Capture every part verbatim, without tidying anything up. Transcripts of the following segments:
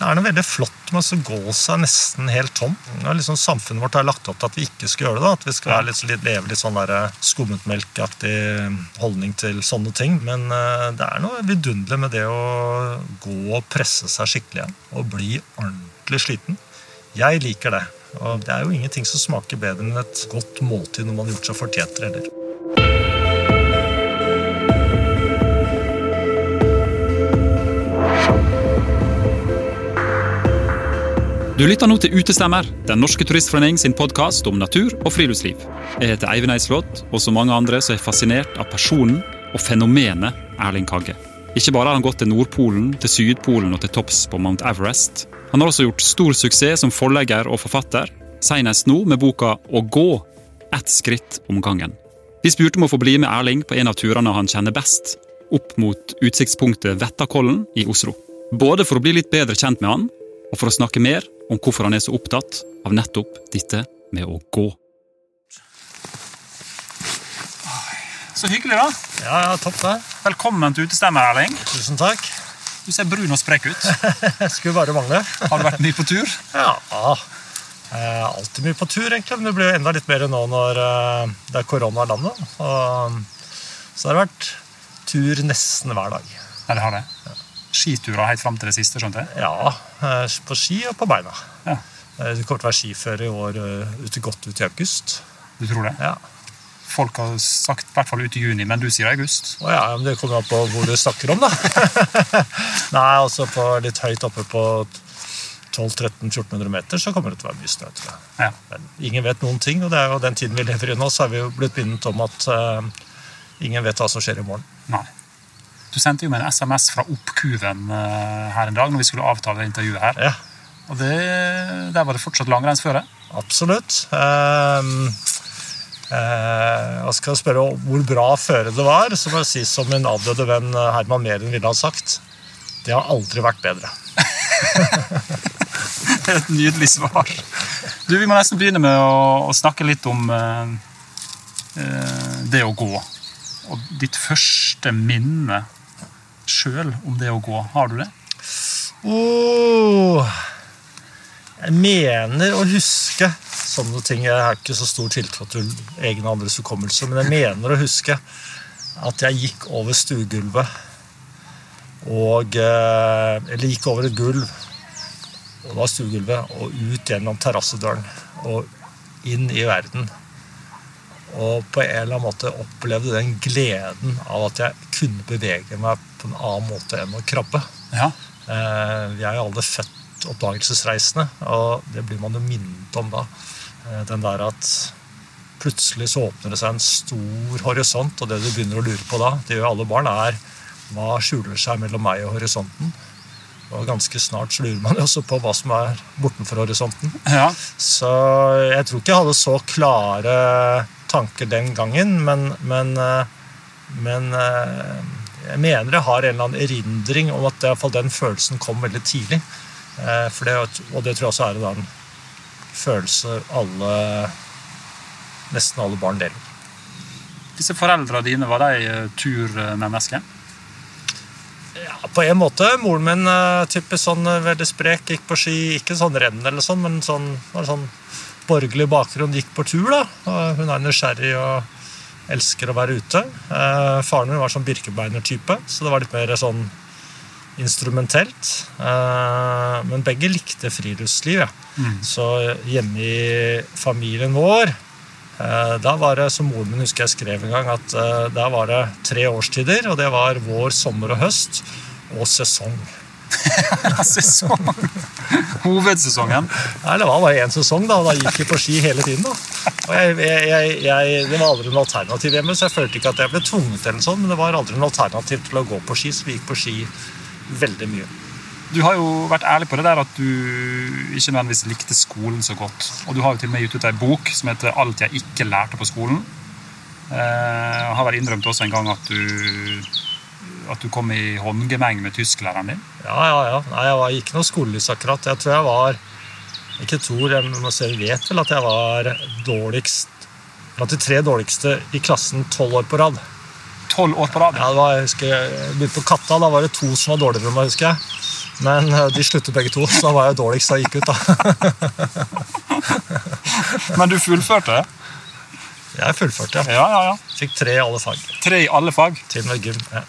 er det veldig flott med å gå seg nesten helt tom. Ja, liksom samfunnet vårt har lagt opp til at vi ikke skal gjøre det, da. At vi skal være litt, litt, leve litt sånn der skummetmelkaktig holdning til sånne ting. Men uh, det er noe vidunderlig med det å gå og presse seg skikkelig igjen, og bli ordentlig sliten. Jeg liker det. Og det er jo ingenting som smaker bedre enn et godt måltid når man har gjort seg fortjent heller. Du lytter nå til Utestemmer, den norske turistforening sin podcast om natur og friluftsliv. Jeg heter Eivind Eislott, og som mange andre så er jeg fascinert av personen og fenomenet Erling Kagge. Ikke bare har han gått til Nordpolen, til Sydpolen og til topps på Mount Everest. Han har også gjort stor suksess som forlegger og forfatter, senest nå med boka «Å gå, ett skritt om gangen». Vi spurte om å få bli med Erling på en av turene han kjenner best, opp mot utsiktspunktet Vettakollen i Oslo. Både for å bli litt bedre kjent med han, og for å snakke mer om hvorfor han er så opptatt av nettopp dette med å gå. Så hyggelig da. Ja, ja, topp det. Velkommen til Utestemmer, Erling. Tusen takk. Du ser brun og sprek ut. Skulle bare mangle. Har du vært mye på tur? Ja, eh, alltid mye på tur egentlig, men det blir jo enda litt mer nå når eh, det er korona i landet. Og, så det har vært tur nesten hver dag. Ja, det har det. Ja. Skiturer helt frem til det siste, skjønte jeg? Ja, på ski og på beina. Ja. Det kommer til å være skiføre i år ute godt ut i august. Du tror det? Ja. Folk har sagt i hvert fall ut i juni, men du sier august. Å ja, men det kommer an på hvor du snakker om da. Nei, altså på litt høyt oppe på tolv tretten fjorten hundre meter så kommer det til å være mye snø, tror jeg. Ja. Men ingen vet noen ting, og det er jo den tiden vi lever i nå, så har vi jo blitt minnet om at uh, ingen vet hva som skjer i morgen. Nei. Du sendte jo med en sms fra Oppkuven uh, her en dag når vi skulle avtale intervjuet her. Ja. Og det, der var det fortsatt langrennsføre. Absolutt. Um, uh, jeg skal spørre om hvor bra føre det var, så må jeg si som min avdøde venn Herman Meren ville ha sagt. Det har aldri vært bedre. Det er et nydelig svar. Du, vi må nesten begynne med å, å snakke litt om uh, uh, det å gå. Og ditt første minne selv om det å gå. Har du det? Oh, jeg mener å huske sånne ting. Jeg har ikke så stor tiltro til egen og andres hukommelse, men jeg mener å huske at jeg gikk over stuegulvet og, eller gikk over et gulv, og det var stuegulvet, og ut gjennom terrassedøren og inn i verden. Og på en eller annen måte opplevde den gleden av at jeg kunne bevege meg på en annen måte enn å krabbe. Ja. Eh, vi er jo alle født oppdagelsesreisende, og det blir man jo minnet om da. Eh, den der at plutselig så åpner det seg en stor horisont, og det du begynner å lure på da, det gjør alle barn, er hva skjuler seg mellom meg og horisonten. Og ganske snart så lurer man jo også på hva som er bortenfor horisonten. Ja. Så jeg tror ikke jeg hadde så klare tanker den gangen, men, men, men jeg mener jeg har en eller annen erindring om at i hvert fall den følelsen kom veldig tidlig. For det, og det tror jeg også er en følelse alle, nesten alle barn deler. Disse foreldrene dine, var de turmennesker? Ja, på en måte. Moren min typisk sånn veldig sprek, gikk på ski, ikke sånn renn eller sånn, men sånn, var sånn borgerlig bakgrunn, gikk på tur da. Hun er nysgjerrig og elsker å være ute. Eh, faren min var sånn birkebeiner-type, så det var litt mer sånn instrumentelt. Eh, men begge likte friluftsliv, ja. Mm. Så hjemme i familien vår, eh, da var det, som moren min husker jeg skrev en gang, at eh, der var det tre årstider, og det var vår, sommer og høst, og sesong. Sesong. Hovedsesongen. Nei, det var bare en sesong da, og da gikk jeg på ski hele tiden da. Og jeg, jeg, jeg, det var aldri en alternativ hjemme, så jeg følte ikke at jeg ble tvunget eller sånn, men det var aldri en alternativ til å gå på ski, så vi gikk på ski veldig mye. Du har jo vært ærlig på det der at du ikke nødvendigvis likte skolen så godt, og du har jo til og med gitt ut en bok som heter Alt jeg ikke lærte på skolen. Jeg har vel innrømt også en gang at du at du kom i håndgemeng med tysklæreren din? Ja, ja, ja. Nei, jeg var ikke noe skolelys akkurat. Jeg tror jeg var, ikke tror, jeg må se, vet vel at jeg var dårligst, blant de tre dårligste i klassen tolv år på rad. Tolv år på rad? Ja, det var, jeg husker, jeg begynte på Katta, da var det to som var dårligere enn meg, husker jeg. Men uh, de sluttet begge to, så da var jeg dårligst da jeg gikk ut da. Men du fullførte? Jeg fullførte, ja. Ja, ja, ja. Fikk tre i alle fag. Tre i alle fag? Til og med gym, ja.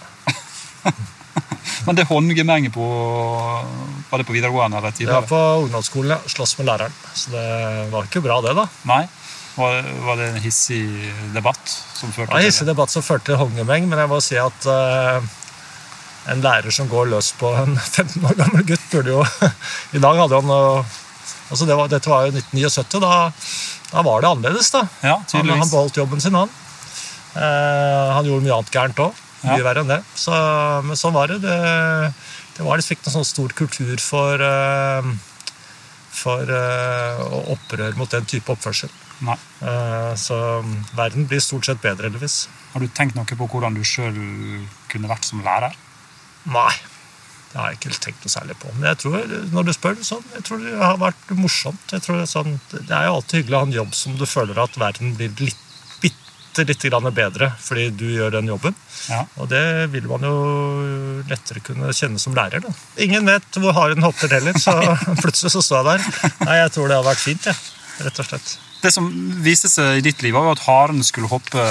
Men det håndgemenget på, var det på videregående eller tidligere? Det var på ungdomsskolen, ja. Slåss med læreren. Så det var ikke bra det da. Nei? Var, var det en hissig debatt som førte til det? Ja, hissig debatt som førte til håndgemeng, men jeg må si at uh, en lærer som går løs på en femten år gammel gutt burde jo... I dag hadde han... Uh, altså det var, dette var jo nitten syttini, da, da var det annerledes da. Ja, han, han beholdt jobben sin, han. Uh, han gjorde mye annet gærent også. Mye ja. Verre enn det. Så, men sånn var det. Det, det var liksom ikke noen sånn stor kultur for, uh, for uh, opprør mot den type oppførsel. Nei. Uh, så verden blir stort sett bedre, heldigvis. Har du tenkt noe på hvordan du selv kunne vært som lærer? Nei, det har jeg ikke tenkt noe særlig på. Men jeg tror, når du spør det sånn, jeg tror det har vært morsomt. Jeg tror det, er sånn, det er jo alltid hyggelig å ha en jobb som du føler at verden blir litt litt bedre fordi du gjør den jobben. Ja. Og det vil man jo lettere kunne kjenne som lærer. Da. Ingen vet hvor haren hopper heller, så plutselig så står jeg der. Nei, jeg tror det har vært fint, ja. Rett og slett. Det som viste seg i ditt liv var jo at haren skulle hoppe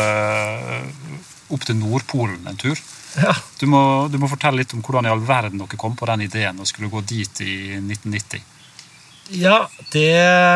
opp til Nordpolen en tur. Ja. Du må, du må fortelle litt om hvordan i all verden dere kom på den ideen og skulle gå dit i nitten nitti. Ja, det...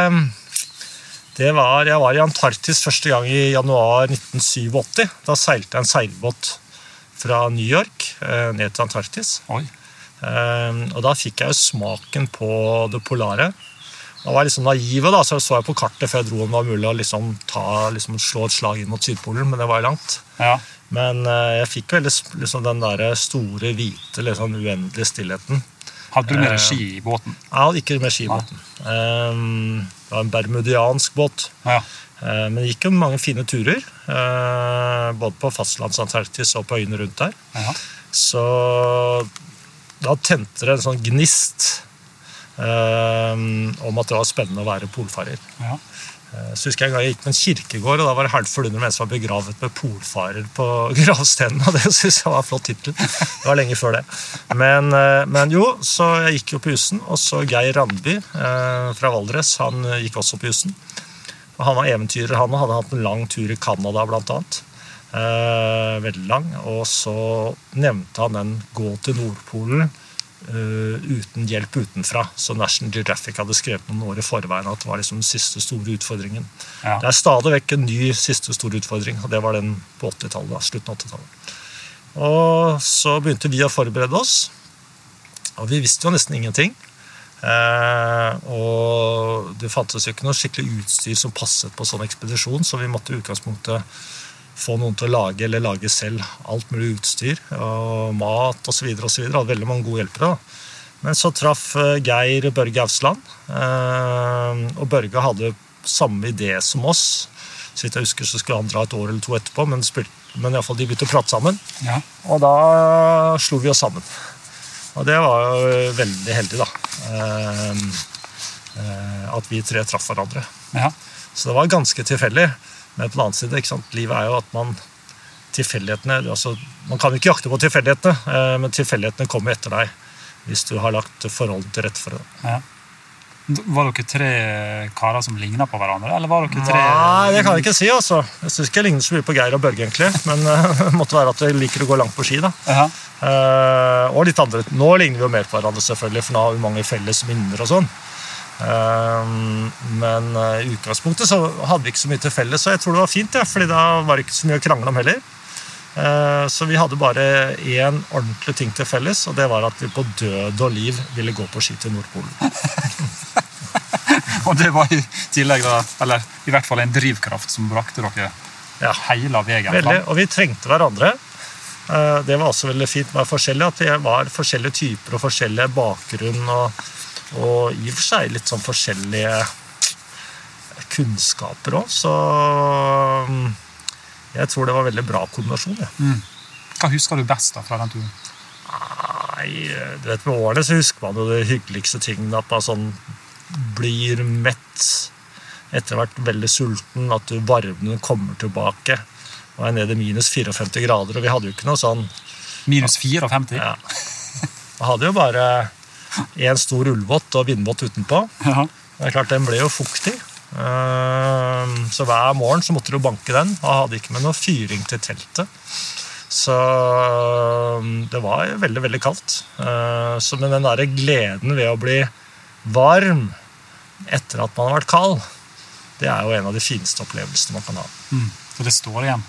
Det var, jeg var i Antarktis første gang i januar nitten syttisju. Da seilte jeg en seilbåt fra New York ned til Antarktis. Oi. Og da fikk jeg jo smaken på det polare. Da var jeg liksom naiv, da, så så jeg på kartet før jeg dro om det var mulig å liksom ta, liksom slå et slag inn mot Sydpolen, men det var jo langt. Ja. Men jeg fikk jo liksom den der store, hvite, liksom uendelige stillheten. Hadde du med ski i båten? Jeg hadde ikke med ski i båten. Um, det var en bermudiansk båt. Ja. Uh, men det gikk jo mange fine turer, uh, både på fastlandsantarktis og på øyene rundt der. Ja. Så da tente det en sånn gnist uh, om at det var spennende å være polfarer. Ja. Så husker jeg en gang jeg gikk på en kirkegård, og da var det halvfull under mennesker som var begravet med polfarer på gravstenen, og det synes jeg var en flott titel. Det var lenge før det. Men, men jo, så jeg gikk jo på Jussen, og så Geir Randby eh, fra Valdres, han gikk også på Jussen. Og han var eventyrer, han hadde hatt en lang tur i Kanada blant annet. Eh, veldig lang, og så nevnte han den gå til Nordpolen, Uh, uten hjelp utenfra. Så National Geographic hadde skrevet noen år i forveien at det var liksom den siste store utfordringen. Ja. Det er stadig vekk en ny siste store utfordring, og det var den på åttitallet, slutten av åttitallet. Og så begynte vi å forberede oss, og vi visste jo nesten ingenting. Uh, og det fantes jo ikke noe skikkelig utstyr som passet på sånn ekspedisjon, så vi måtte i utgangspunktet få noen til å lage eller lage selv alt mulig utstyr og mat og så videre og så videre. Hadde veldig mange gode hjelpere da. Men så traff Geir Børge Avsland, og Børge hadde samme idé som oss. Så vidt jeg husker så skulle han dra et år eller to etterpå, men, men i hvert fall de begynte å prate sammen. Ja. Og da slo vi oss sammen. Og det var jo veldig heldig da. At vi tre traff hverandre. Ja. Så det var ganske tilfeldig. Men på den annen side, ikke sant? Livet er jo at man tilfeldighetene, altså, man kan jo ikke jakte på tilfeldighetene, eh, men tilfeldighetene kommer etter deg hvis du har lagt forholdet til rett for det. Ja. Var dere tre karer som lignet på hverandre, eller var dere tre... Nei, det kan jeg ikke si, altså. Jeg synes ikke jeg ligner så mye på Geir og Børge, egentlig, men uh, det måtte være at jeg liker å gå langt på ski, da. Ja. Uh, og litt andre. Nå ligner vi jo mer på hverandre, selvfølgelig, for nå har vi mange felles minner og sånn. Um, men uh, i utgangspunktet så hadde vi ikke så mye til felles, så jeg tror det var fint, ja, fordi da var det ikke så mye å krangle om heller. Uh, så vi hadde bare en ordentlig ting til felles, og det var at vi på død og liv ville gå på ski til Nordpolen. Og det var i tillegg da, eller i hvert fall en drivkraft som brakte dere ja. Hele veien. Veldig, og vi trengte hverandre. Uh, det var også veldig fint med forskjellige, at vi var forskjellige typer og forskjellige bakgrunn og og i og for seg litt sånn forskjellige kunnskaper også, så jeg tror det var veldig bra kombinasjon. Ja. Mm. Hva husker du best da fra den turen? Nei, du vet, med årene så husker man jo det hyggeligste tingene, at man sånn blir mett, etter å ha vært veldig sulten, at du varmen kommer tilbake, og er nede i minus femtifire grader, og vi hadde jo ikke noe sånn... Minus femtifire? Ja. Vi hadde jo bare... en stor ullvott og vindvott utenpå. Ja. Det er klart, den ble jo fuktig. Så hver morgen så måtte du banke den, og hadde ikke med noe fyring til teltet. Så det var veldig, veldig kaldt. Så med den der gleden ved å bli varm etter at man har vært kald, det er jo en av de fineste opplevelsene man kan ha. Mm. Så det står igjen?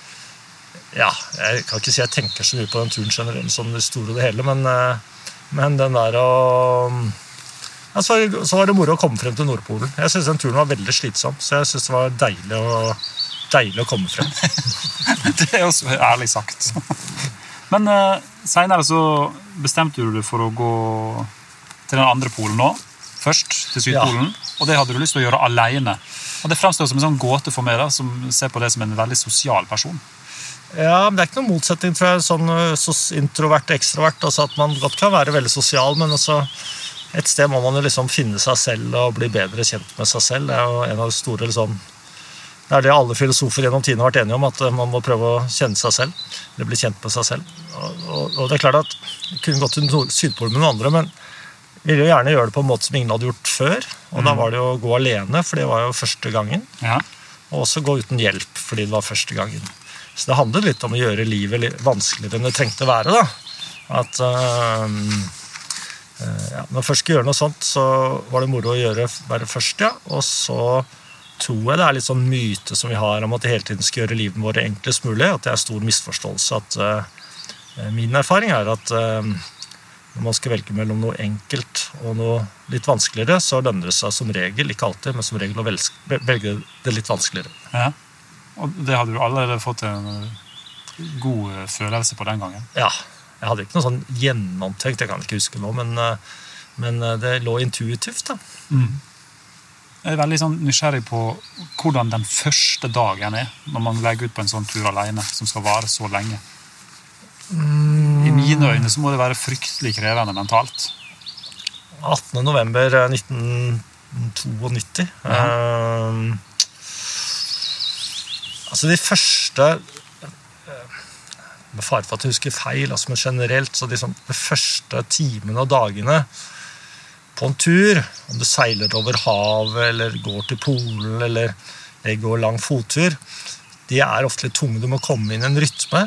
Ja, jeg kan ikke si jeg tenker så mye på den turen generelt, sånn det store og det hele, men, men den der å... Ja, så, så var det moro å komme frem til Nordpolen. Jeg synes den turen var veldig slitsom, så jeg synes det var deilig å, deilig å komme frem. Det er også ærlig sagt. Men eh, senere så bestemte du deg for å gå til den andre polen nå, først til Sydpolen, ja. Og det hadde du lyst til å gjøre alene. Og det fremstår som en sånn gåte for meg da, som ser på det som en veldig sosial person. Ja, men det er ikke noen motsetning, tror jeg, sånn så introvert, ekstrovert, altså at man godt kan være veldig sosial, men også et sted må man jo liksom finne seg selv og bli bedre kjent med seg selv. Det er jo en av de store liksom, det er det alle filosofer gjennom tiden har vært enige om, at man må prøve å kjenne seg selv, eller bli kjent med seg selv. Og, og, og det er klart at jeg kunne gått til Sydpolen med noen andre, men jeg ville jo gjerne gjøre det på en måte som ingen hadde gjort før, og mm. da var det jo å gå alene, for det var jo første gangen, ja. Og også gå uten hjelp, fordi det var første gangen. Så det handlet litt om å gjøre livet litt vanskeligere enn det trengte å være da. At... Uh, Ja, når jeg først skal gjøre noe sånt, så var det moro å gjøre bare først, ja. Og så tror jeg det er litt sånn myte som vi har om at det hele tiden skal gjøre livet våre enklest mulig, at det er stor misforståelse. At, uh, min erfaring er at uh, når man skal velge mellom noe enkelt og noe litt vanskeligere, så lønner det seg som regel, ikke alltid, men som regel å velge, velge det litt vanskeligere. Ja, og det hadde du allerede fått en god følelse på den gangen? Ja. Jeg hadde ikke noe sånn gjennomtenkt, jeg kan ikke huske noe, men, men det lå intuitivt da. Mm. Jeg er veldig sånn nysgjerrig på hvordan den første dagen er, når man legger ut på en sånn tur alene, som skal vare så lenge. Mm. I mine øyne så må det være fryktelig krevende mentalt. attende november nitten nittito. Ja. Uh, altså de første... med fare for at jeg husker feil, altså, men generelt, så liksom de første timene og dagene på en tur, om du seiler over havet, eller går til Polen, eller går lang fottur, de er ofte litt tunge, du må komme inn i en rytme.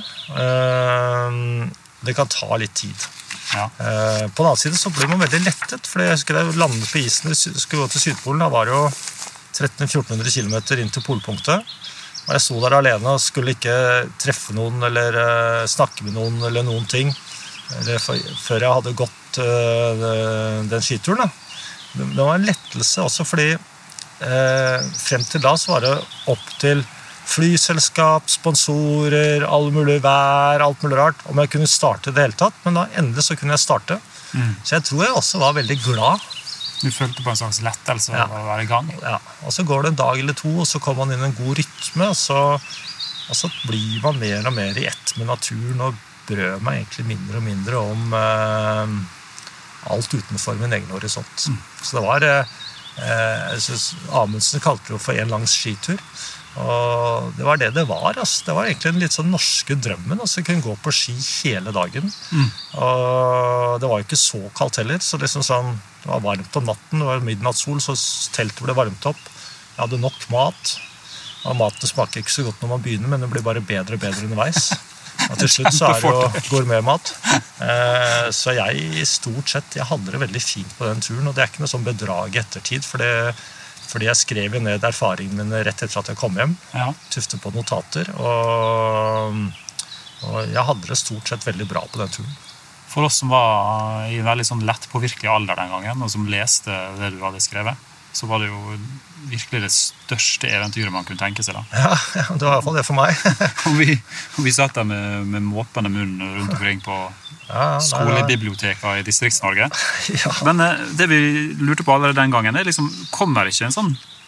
Det kan ta litt tid. Ja. På den annen side så blir man veldig lettet, for jeg husker jeg landet på isen, jeg skulle gå til Sydpolen, da var det jo tretten til fjorten hundre kilometer inn til polpunktet, og jeg sto der alene og skulle ikke treffe noen eller uh, snakke med noen eller noen ting eller for, før jeg hadde gått uh, den skituren. Da. Det, det var en lettelse også fordi uh, frem til da så var det opp til flyselskap, sponsorer, all mulig vær, alt mulig rart, om jeg kunne starte det hele tatt, men da endelig så kunne jeg starte. Mm. Så jeg tror jeg også var veldig glad. Du følte på en slags lettelse ja. Å være i gang. Ja, og så går det en dag eller to, og så kommer man inn i en god rytme, og så, og så blir man mer og mer i ett med naturen, og brød meg egentlig mindre og mindre om eh, alt utenfor min egen horisont. Mm. Så det var, eh, jeg synes Amundsen kalte det for en langs skitur, og det var det det var. Altså. Det var egentlig en litt sånn norske drømmen, altså kunne gå på ski hele dagen. Mm. Og det var jo ikke så kaldt heller, så liksom sånn, det var varmt om natten, det var midnattssol, så teltet ble varmt opp. Jeg hadde nok mat, og maten smaker ikke så godt når man begynner, men det blir bare bedre og bedre underveis. Og til slutt så er det jo gourmetmat. Eh, så jeg stort sett, jeg hadde det veldig fint på den turen, og det er ikke noe sånn bedrag i ettertid, for det fordi jeg skrev ned erfaringen min rett etter at jeg kom hjem, ja. Tufte på notater, og, og jeg hadde det stort sett veldig bra på den turen. For oss som var i en veldig sånn lett påvirkelig alder den gangen, og som leste det du hadde skrevet, så var det jo virkelig det største eventyret man kunne tenke seg da. Ja, ja det var i hvert fall det for meg. og, vi, og vi satt der med, med måpende munn rundt omkring på ja, skolebiblioteket i Distrikts-Norge. ja. Men det vi lurte på allerede den gangen er liksom, kommer ikke en sånn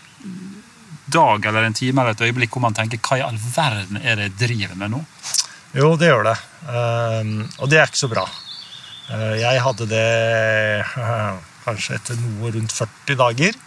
dag eller en time eller et øyeblikk hvor man tenker, hva i all verden er det jeg driver med nå? Jo, det gjør det. Um, og det er ikke så bra. Uh, jeg hadde det... Uh, kanskje etter noe rundt førti dager.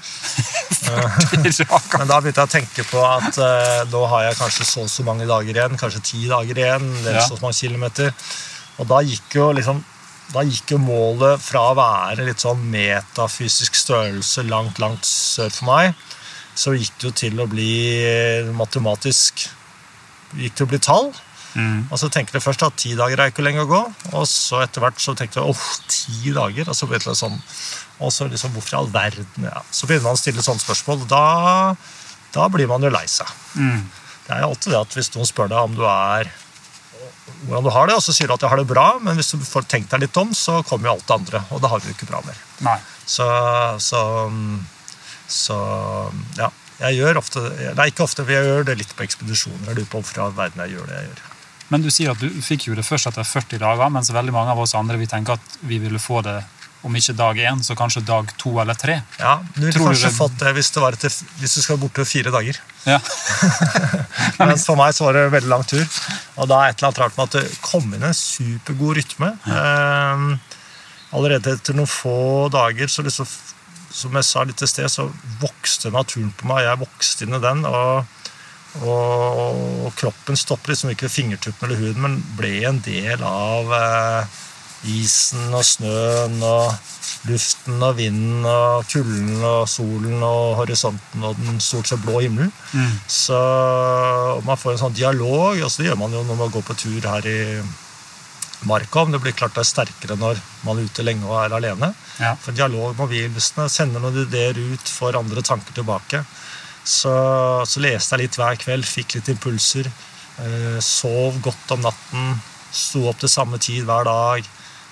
førti dager. Men da begynte jeg å tenke på at uh, nå har jeg kanskje så så mange dager igjen, kanskje ti dager igjen, eller ja. Så mange kilometer. Og da gikk jo liksom da gikk jo målet fra å være litt sånn metafysisk størrelse langt, langt sør for meg, så gikk det jo til å bli matematisk, gikk til å bli tall. Mm. Og så tenkte jeg først at ti dager er ikke lenge å gå, og så etter hvert så tenkte jeg, åh, ti dager, og så ble det sånn, og så liksom, hvorfor i all verden, ja. Så begynner man å stille sånne spørsmål, og da, da blir man jo lei seg. Mm. Det er jo alltid det at hvis noen spør deg om du er, hvordan du har det, og så sier du at jeg har det bra, men hvis du får tenkt deg litt om, så kommer jo alt det andre, og det har vi jo ikke bra mer. Nei. Så, så, så, ja, jeg gjør ofte, nei, ikke ofte, men jeg gjør det litt på ekspedisjoner, jeg lurer på hvorfor i verden jeg gjør det jeg gjør. Men du sier at du fikk jo det først etter førti dager, mens veldig mange av oss andre, vi tenker at vi ville få det om ikke dag én, så kanskje dag to eller tre. Ja, du ville kanskje det... fått det hvis, det var etter, hvis du skal borte fire dager. Ja. Mens for meg så var det en veldig lang tur. Og da er et eller annet rart med at det kom inn en supergod rytme. Um, allerede etter noen få dager, så liksom, som jeg sa litt til sted, så vokste naturen på meg. Jeg vokste inn i den, og, og, og kroppen stoppet liksom ikke fingertuppen eller huden, men ble en del av... Uh, isen og snøen og luften og vinden og kulden og solen og horisonten og den stort sett blå himmelen. Mm. Så man får en sånn dialog, og så det gjør man jo når man går på tur her i Markom. Det blir klart det er sterkere når man er ute lenge og er alene. Ja. For dialog med omgivelsene sender noen ideer ut, får andre tanker tilbake. Så, så leste jeg litt hver kveld, fikk litt impulser, eh, sov godt om natten, sto opp til samme tid hver dag.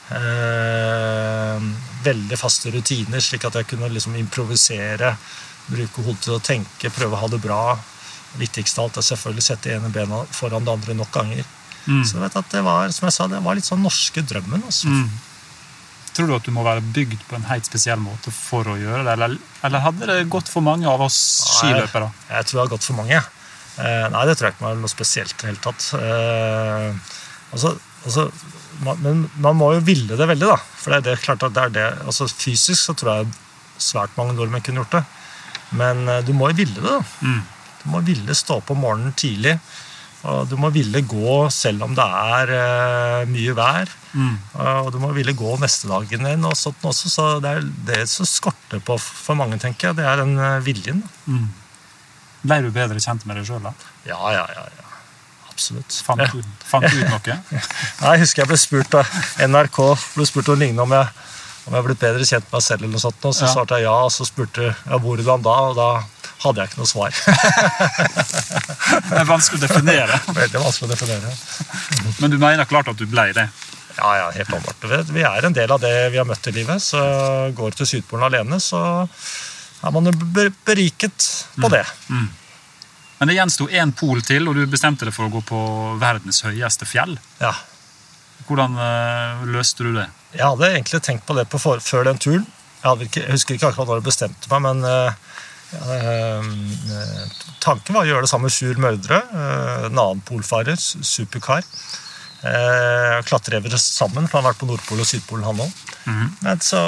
Eh, veldig faste rutiner, slik at jeg kunne liksom improvisere, bruke hodet til å tenke, prøve å ha det bra. Viktigst av alt er selvfølgelig å sette ene bena foran det andre nok ganger. Mm. Så jeg vet at det var, som jeg sa, det var litt sånn norske drømmen. Altså. Mm. Tror du at du må være bygd på en helt spesiell måte for å gjøre det, eller, eller hadde det gått for mange av oss skiløpere? Nei, jeg tror det har gått for mange. Eh, nei, det tror jeg ikke var noe spesielt i det hele tatt. Eh, altså, altså Man, men man må jo ville det veldig, da. For det er, det, klart at det er det. Altså, fysisk så tror jeg svært mange nordmenn kunne gjort det. Men uh, du må jo ville det, da. Mm. Du må ville stå på morgenen tidlig. Og du må ville gå selv om det er uh, mye vær. Mm. Uh, og du må ville gå neste dagen inn og sånt også. Så det er det som skorter på for mange, tenker jeg. Det er den uh, viljen. Mm. Ble du bedre kjent med deg selv, da? Ja, ja, ja, ja. Absolutt. Fant du, fant du ut noe? Nei, jeg husker jeg ble spurt av N R K, ble spurt om lignende om jeg, om jeg ble bedre kjent med meg selv eller noe sånt, og så ja. svarte jeg ja, og så spurte jeg hvordan da, og da hadde jeg ikke noe svar. Det er vanskelig å definere. Veldig vanskelig å definere. Men du mener klart at du ble det? Ja, ja, helt åpenbart. Vi er en del av det vi har møtt i livet, så går du til Sydpolen alene, så er man beriket på det. Mm. Mm. Men det gjenstod en pol til, og du bestemte deg for å gå på verdens høyeste fjell. Ja. Hvordan uh, løste du det? Jeg hadde egentlig tenkt på det på for, før den turen. Jeg, ikke, jeg husker ikke akkurat når jeg bestemte meg, men uh, uh, tanken var å gjøre det samme med Sjur Mørdre, uh, en annen polfarer, superkar. Uh, klatrevere sammen, for han har vært på Nordpolen og Sydpolen han også. Mm-hmm. Men så,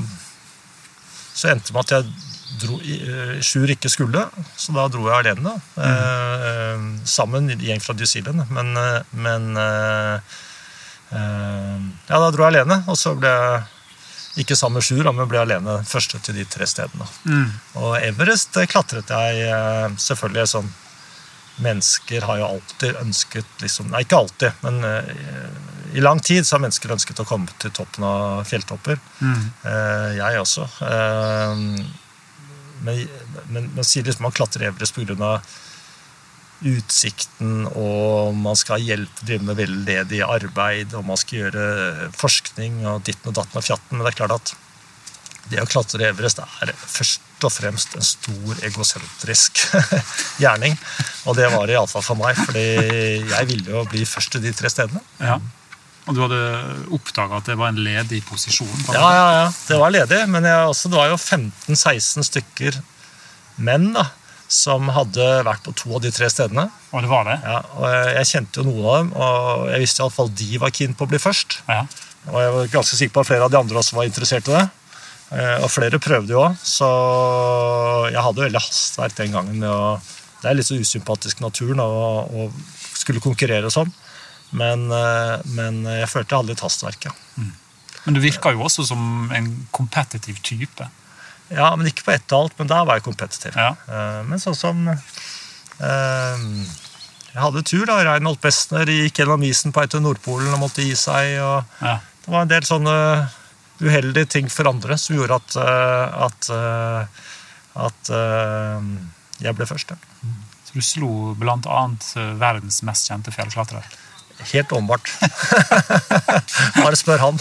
så endte det med at jeg Dro, Sjur ikke skulle, så da dro jeg alene mm. eh, sammen i gjeng fra New Zealand, men, men eh, ja, da dro jeg alene, og så ble jeg ikke sammen med Sjur, men ble alene første til de tre stedene. Mm. Og Everest klatret jeg selvfølgelig sånn, mennesker har jo alltid ønsket, liksom, nei ikke alltid, men eh, i lang tid så har mennesker ønsket å komme til toppen av fjelltopper. Mm. Eh, jeg også. Eh, Men, men man sier liksom man klatrer Everest på grunn av utsikten, og man skal hjelpe, drive med veldedig arbeid, og man skal gjøre forskning og ditten og datten og fjatten, men det er klart at det å klatre Everest er først og fremst en stor egosentrisk gjerning, og det var det i alle fall for meg, fordi jeg ville jo bli først til de tre stedene. Ja. Og du hadde oppdaget at det var en ledig posisjon? Ja, ja, ja. Det var ledig, men jeg, også, det var jo femten seksten stykker menn da, som hadde vært på to av de tre stedene. Og det var det? Ja, og jeg, jeg kjente jo noen av dem, og jeg visste i alle fall de var keen på å bli først. Ja. Og jeg var ganske sikker på at flere av de andre også var interessert i det. Og flere prøvde jo også, så jeg hadde veldig hastverk den gangen. Og det er litt så usympatisk naturen å skulle konkurrere sånn. Men, men jeg følte jeg hadde litt hastverk, ja. Mm. Men du virker jo også som en kompetitiv type. Ja, men ikke på ett og alt, men da var jeg kompetitiv. Ja. Uh, men sånn som uh, jeg hadde tur da, Reinhold Bessner gikk gjennom isen på vei til Nordpolen og måtte gi seg, og Ja. det var en del sånne uheldige ting for andre som gjorde at, uh, at, uh, at uh, jeg ble først. Ja. Så du slo blant annet verdens mest kjente fjellklatrer. Helt åpenbart. Bare spør han.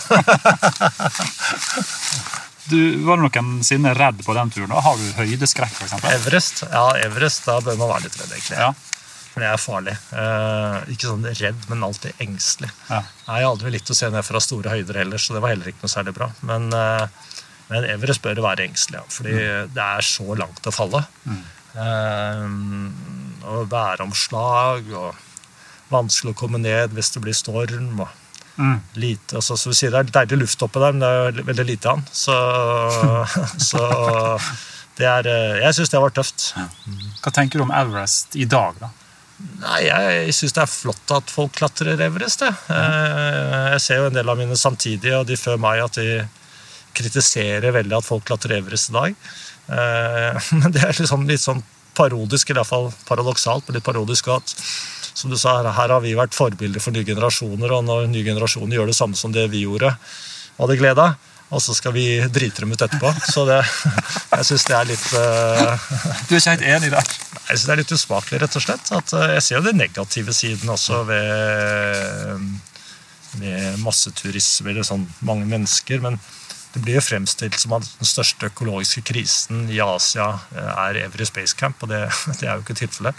Du var noensinne redd på den turen. Da har du høydeskrekk, for eksempel? Everest, ja, Everest, da bør man være litt redd, egentlig. Ja. For det er farlig. Eh, ikke sånn redd, men alltid engstelig. Ja. Jeg har aldri likt å se ned fra store høyder heller, så det var heller ikke noe særlig bra. Men, eh, men Everest bør være engstelig, ja, fordi mm. det er så langt å falle. Mm. Eh, og væromslag, og vanskelig å komme ned hvis det blir storm, og mm. lite, altså, så vi sier det er deilig luft oppe der, men det er veldig lite an. Så, så det er, jeg synes det har vært tøft. Ja. Hva tenker du om Everest i dag, da? Nei, jeg synes det er flott at folk klatrer Everest. Jeg, jeg ser jo en del av mine samtidige, og de før meg, at de kritiserer veldig at folk klatrer Everest i dag. Men det er liksom litt sånn parodisk, i hvert fall paradoksalt, men litt parodisk at, som du sa, her har vi vært forbilder for nye generasjoner, og når nye generasjoner gjør det samme som det vi gjorde, og det gleda, og så skal vi drite dem ut etterpå. Så det, jeg synes det er litt... Uh, du er ikke helt enig der? Jeg synes det er litt usmakelig, rett og slett. At, uh, jeg ser jo det negative siden også ved, ved masseturisme, eller sånn mange mennesker, men det blir jo fremstilt som at den største økologiske krisen i Asia er Everest Base Camp, og det, det er jo ikke tilfellet.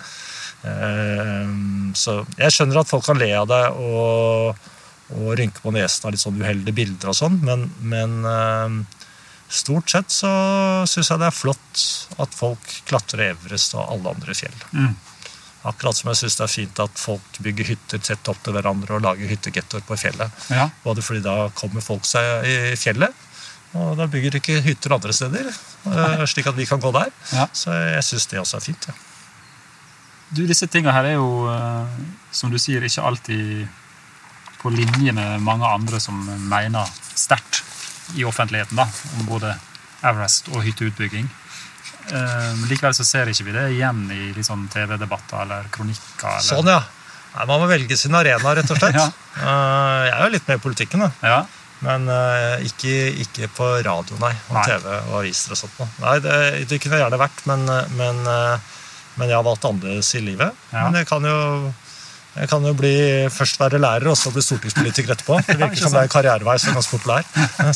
Så jeg skjønner at folk kan le av det og, og rynke på nesen av litt sånn uheldige bilder og sånn, men, men stort sett så synes jeg det er flott at folk klatrer Everest og alle andre fjell. Mm. Akkurat som jeg synes det er fint at folk bygger hytter tett opp til hverandre og lager hyttegettoer på fjellet. Ja. Både fordi da kommer folk seg i fjellet, og da bygger de ikke hytter andre steder, slik at vi kan gå der. Ja. Så jeg synes det også er fint, ja. Du, disse tingene her er jo, som du sier, ikke alltid på linje med mange andre som mener sterkt i offentligheten da, om både Everest og hytteutbygging. Um, likevel så ser ikke vi det igjen i litt sånn T V-debatter eller kronikker. Eller... Sånn, ja. Nei, man må velge sin arena, rett og slett. Ja. uh, jeg er jo litt med i politikken, da. Ja. Men uh, ikke, ikke på radio, nei, og nei. T V og aviser og sånt. Nei, det, det kunne gjerne vært, men, men, uh, men jeg har valgt annerledes i livet. Ja. Men jeg kan jo, jeg kan jo bli, først være lærer, og så bli stortingspolitiker etterpå. Det virker som det er en karrierevei som er ganske populær.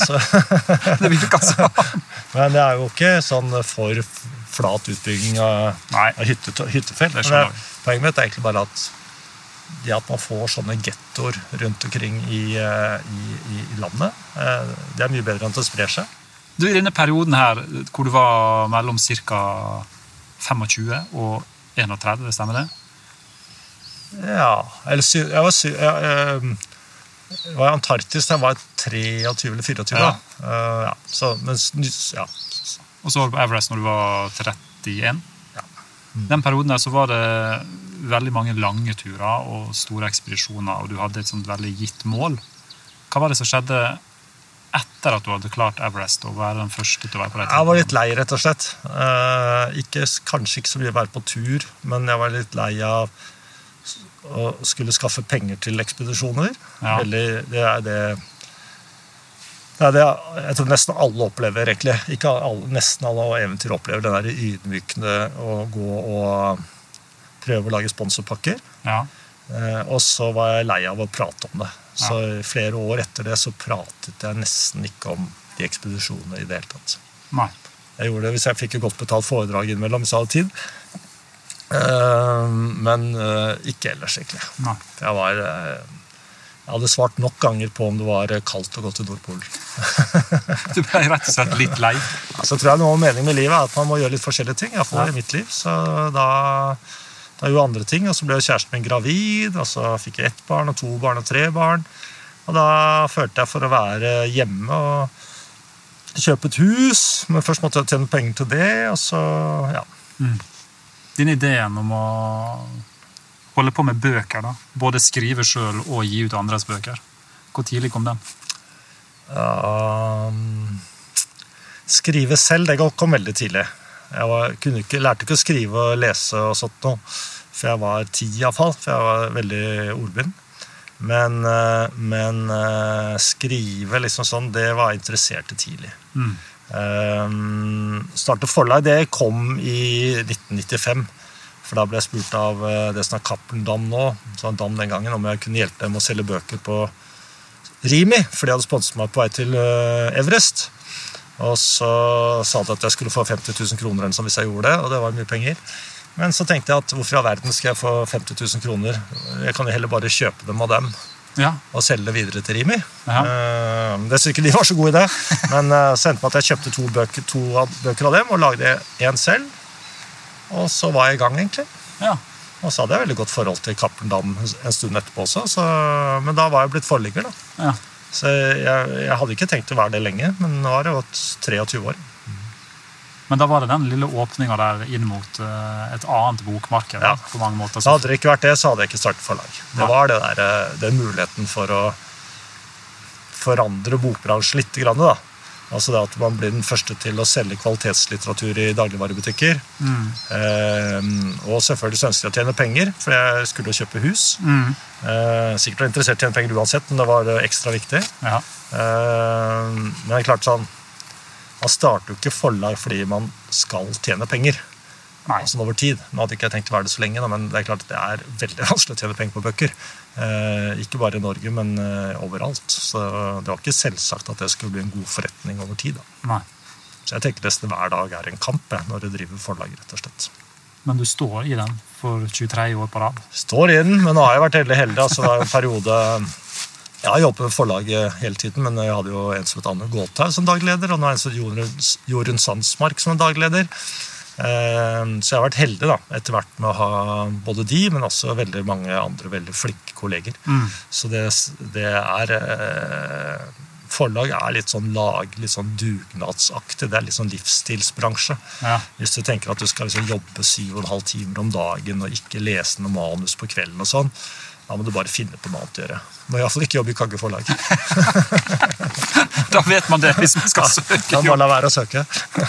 Det virker så. Men det er jo ikke sånn for flat utbygging av, av hytte, hyttefelt. Poenget mitt er egentlig bare at det at man får sånne gettoer rundt omkring i, i, i landet, det er mye bedre enn at det sprer seg. Du, i denne perioden her, hvor du var mellom cirka tjuefem og trettien, stemmer det? Ja, eller jeg var, jeg, jeg, jeg var i Antarktis, jeg var treogtyve eller fireogtyve. Ja. Uh, ja, så, men, ja. Og så var du på Everest når du var trettien? Ja. Mm. Den perioden der så var det veldig mange lange turer og store ekspedisjoner, og du hadde et sånt veldig gitt mål. Hva var det som skjedde etter at du hadde klart Everest og være den første til å være på det? Jeg var litt lei, rett og slett. Uh, ikke, kanskje ikke så mye å være på tur, men jeg var litt lei av å skulle skaffe penger til ekspedisjoner. Ja. Veldig, det er det, det er det jeg tror nesten alle opplever, egentlig. Ikke alle, nesten alle eventyr opplever den der ydmykende å gå og prøve å lage sponsorpakker. Ja. Uh, og så var jeg lei av å prate om det. Så ja. Flere år etter det så pratet jeg nesten ikke om de ekspedisjonene i det hele tatt. Nei. Jeg gjorde det hvis jeg fikk et godt betalt foredrag innimellom, hvis jeg hadde tid. Uh, men uh, ikke ellers, egentlig. Nei. Jeg, var, uh, jeg hadde svart nok ganger på om det var kaldt å gå til Nordpolen. Du ble rett og slett litt lei? Ja, så tror jeg noe mening med livet er at man må gjøre litt forskjellige ting. Jeg får ja. I mitt liv, så da... Det er jo andre ting, og så ble kjæresten min gravid, og så fikk jeg ett barn, og to barn, og tre barn. Og da følte jeg for å være hjemme og kjøpe et hus, men først måtte jeg tjene penger til det, og så, ja. Mm. Din ideen om å holde på med bøker da, både skrive selv og gi ut andres bøker, hvor tidlig kom den? Uh, skrive selv, det kom veldig tidlig. Jeg var, kunne ikke, lærte ikke å skrive og lese og sånt nå, for jeg var ti i hvert fall, for jeg var veldig ordblind. Men, uh, men uh, skrive liksom sånn, det var jeg interessert i tidlig. Mm. Uh, startet forlag, det kom i nitten nittifem, for da ble jeg spurt av uh, det som er Cappelen Dam nå, så Dam den gangen, om jeg kunne hjelpe dem å selge bøker på Rimi, for de hadde sponset meg på vei til uh, Everest. Og så sa de at jeg skulle få femti tusen kroner eller sånn hvis jeg gjorde det, og det var mye penger. Men så tenkte jeg at hvorfor i all verden skal jeg få femti tusen kroner? Jeg kan jo heller bare kjøpe dem av dem ja. Og selge det videre til Rimi. Ja. Uh, det synes ikke de var så gode i det, men uh, så endte med at jeg kjøpte to bøker, to bøker av dem og lagde en selv. Og så var jeg i gang egentlig. Ja. Og så hadde jeg veldig godt forhold til Cappelen Dam en stund etterpå også, så, men da var jeg blitt forligger da. Ja. Så jeg, jeg hadde ikke tenkt å være det lenge, men nå har det gått treogtyve år. Men da var det den lille åpningen der inn mot uh, et annet bokmarked ja. På mange måter. Så hadde det ikke vært det, så hadde jeg ikke startet forlag. Det ja. Var det der, den muligheten for å forandre bokbransjen litt grann da. Altså det at man blir den første til å selge kvalitetslitteratur i dagligvarebutikker. Mm. Eh, og selvfølgelig så ønsker jeg å tjene penger, for jeg skulle kjøpe hus. Mm. Eh, sikkert var interessert i å tjene penger uansett, men det var ekstra viktig. Ja. Eh, men det er klart sånn, man starter jo ikke forlag fordi man skal tjene penger. Nei. Altså over tid. Nå hadde ikke jeg tenkt å være det så lenge, men det er klart at det er veldig vanskelig å tjene penger på bøker. Eh, ikke bare i Norge, men eh, overalt. Så det var ikke selvsagt at det skulle bli en god forretning over tid. Da. Nei. Så jeg tenker nesten hver dag er en kamp jeg, når du driver forlag, rett og slett. Men du står i den for tjuetre år på rad? Står i den, men nå har jeg vært heldig heldig. Altså, det var en periode... Jeg har jobbet med forlaget hele tiden, men jeg hadde jo en som het Anne Gåthaug som dagleder, og nå er en som Jorunn, Jorunn Sandsmark som en dagleder. Så jeg har vært heldig da, etter hvert med å ha både de, men også veldig mange andre veldig flinke kolleger. Mm. Så det, det er, forlag er litt sånn lag, litt sånn dugnadsaktig, det er litt sånn livsstilsbransje. Ja. Hvis du tenker at du skal liksom jobbe syv og en halv timer om dagen, og ikke lese noe manus på kvelden og sånn, da må du bare finne på noe annet å gjøre. Må i hvert fall ikke jobbe i Kagge forlag. Da vet man det hvis man skal søke. Da må la være å søke.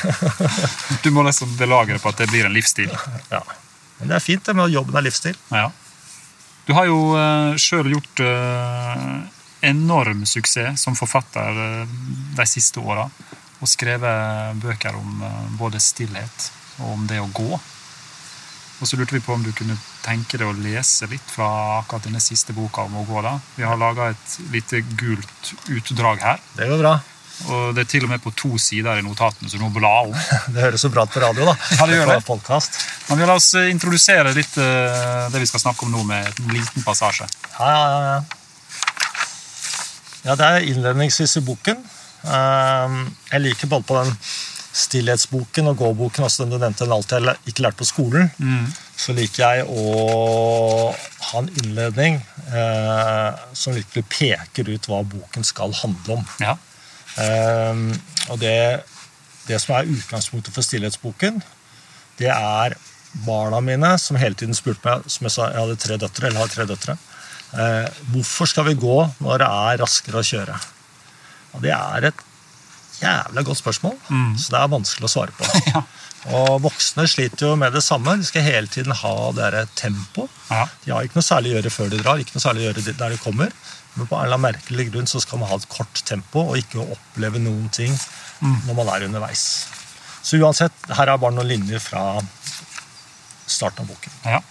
Du må liksom belage det på at det blir en livsstil. Ja, men det er fint det med at jobben er livsstil. Ja. Du har jo uh, selv gjort uh, enorm suksess som forfatter uh, de siste årene, og skrevet bøker om uh, både stillhet og om det å gå. Og så lurte vi på om du kunne tenke deg å lese litt fra akkurat denne siste boka om å gå da. Vi har laget et lite gult utdrag her. Det går bra. Og det er til og med på to sider i notatene, så nå bla om. Det høres så bra på radio da. Ja, det gjør det. Podcast. Men vi la oss introdusere litt uh, det vi skal snakke om nå med en liten passasje. Ja, ja, ja. Ja, ja det er innledningsvis i boken. Uh, jeg liker både på den stillhetsboken og gåboken, også den du nevnte, den alt jeg ikke lærte på skolen, mm. så liker jeg å ha en innledning eh, som virkelig peker ut hva boken skal handle om. Ja. Eh, og det, det som er utgangspunktet for stillhetsboken, det er barna mine som hele tiden spurte meg, som jeg sa, jeg hadde tre døtre, eller har tre døtre, eh, hvorfor skal vi gå når det er raskere å kjøre? Og det er et jævla godt spørsmål, mm. så det er vanskelig å svare på. Ja. Og voksne sliter jo med det samme. De skal hele tiden ha det der tempo. Ja. De har ikke noe særlig å gjøre før de drar, ikke noe særlig å gjøre der de kommer. Men på en eller annen merkelig grunn så skal man ha et kort tempo og ikke oppleve noen ting mm. når man er underveis. Så uansett, her er bare noen linjer fra starten av boken. Ja.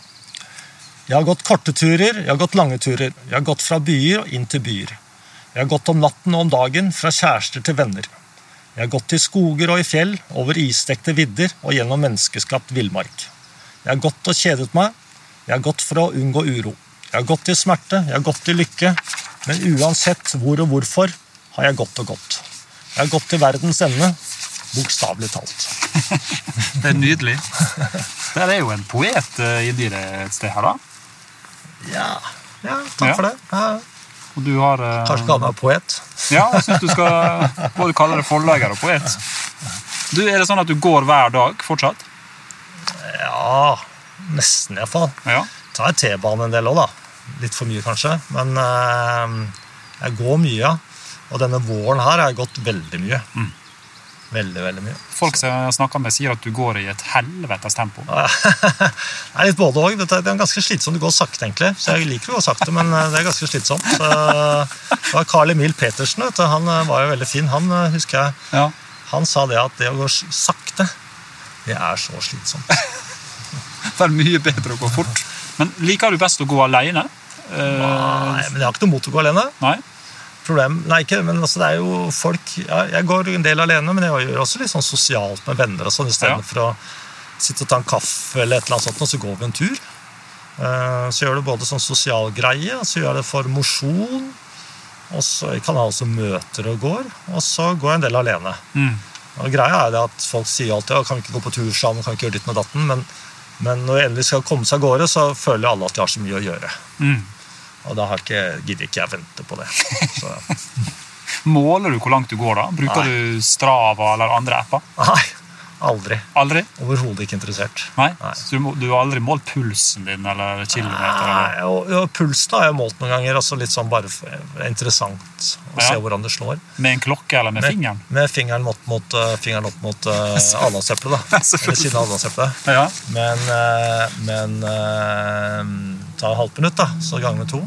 Jeg har gått korte turer, jeg har gått lange turer. Jeg har gått fra byer og inn til byer. Jeg har gått om natten og om dagen, fra kjærester til venner. Jeg har gått til skoger og i fjell, over isstekte vidder og gjennom menneskeskapt villmark. Jeg har gått og kjedet meg. Jeg har gått for å unngå uro. Jeg har gått til smerte, jeg har gått til lykke. Men uansett hvor og hvorfor har jeg gått og gått. Jeg har gått til verdens ende, bokstavelig talt. Det er nydelig. Det er jo en poet inni det et sted her da. Ja, ja takk ja. for det. Ja. Og du har... Kanskje ikke han er poet. Ja, jeg synes du skal både kalle det forlegger og poet. Du, er det sånn at du går hver dag fortsatt? Ja, nesten i hvert fall. Ja. Ta et T-bane en del også da. Litt for mye kanskje, men uh, jeg går mye. Og denne våren her har jeg gått veldig mye. Mm. Veldig, veldig mye. Folk som jeg snakker med sier at du går i et helvetes tempo. Det er litt både og. Det er ganske slitsomt. Du går sakte, egentlig. Så jeg liker å gå sakte, men det er ganske slitsomt. Så, det var Carl Emil Petersen, vet du. Han var jo veldig fin. Han, husker jeg, Ja. han sa det at det å gå sakte, det er så slitsomt. Det er mye bedre å gå fort. Men liker du best å gå alene? Nei, men jeg har ikke noe mot å gå alene. Nei? Problem, nei ikke, men altså, det er jo folk, ja, jeg går en del alene, men jeg gjør også litt sånn sosialt med venner og sånn, i stedet Ja. for å sitte og ta en kaffe eller et eller annet sånt, og så går vi en tur. Eh, Så gjør det både sånn sosial greie, og så gjør det for mosjon, og så kan jeg ha også møter og går, og så går jeg en del alene. Mm. Og greia er det at folk sier alltid, ja, kan vi ikke gå på tur sammen, kan vi ikke gjøre ditt med datten, men, men når jeg endelig skal komme seg av gårde, så føler alle at de har så mye å gjøre. Mm. Og da har ikke, gidder ikke jeg vente på det. Så, Måler du hvor langt du går da? Bruker Nei. du Strava eller andre apper? nei, aldri. Aldri? Overhodet ikke interessert. Nei? Nei. Så du, må- du har aldri målt pulsen din eller kilometer? Eller? Nei, og, og pulsen har jeg målt noen ganger, altså litt sånn bare for, interessant å Ja. se hvordan det slår. Med en klokke eller med, Med, fingeren? med fingeren opp mot, uh, fingeren opp mot uh, adamseplet, da. Eller siden av adamseplet. Ja. Men, uh, men uh, ta halvt minutt, da, så ganger med to.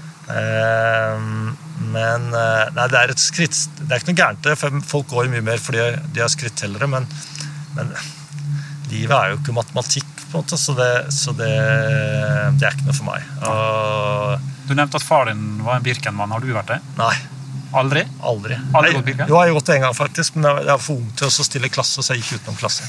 Uh, men uh, nei, det er et skritt, det er ikke noe gærent det, for folk går jo mye mer fordi de er skrittellere, men, men livet er jo ikke matematikk på en måte, så det, så det, det er ikke noe for meg. Og, Du nevnte at far din var en Birkenmann. Har du vært det? nei, Aldri? aldri. Aldri Nei, gått Birken? Jo, jeg har gått det en gang faktisk, men jeg var for ung til å stille klasse, så jeg gikk utenom klasse.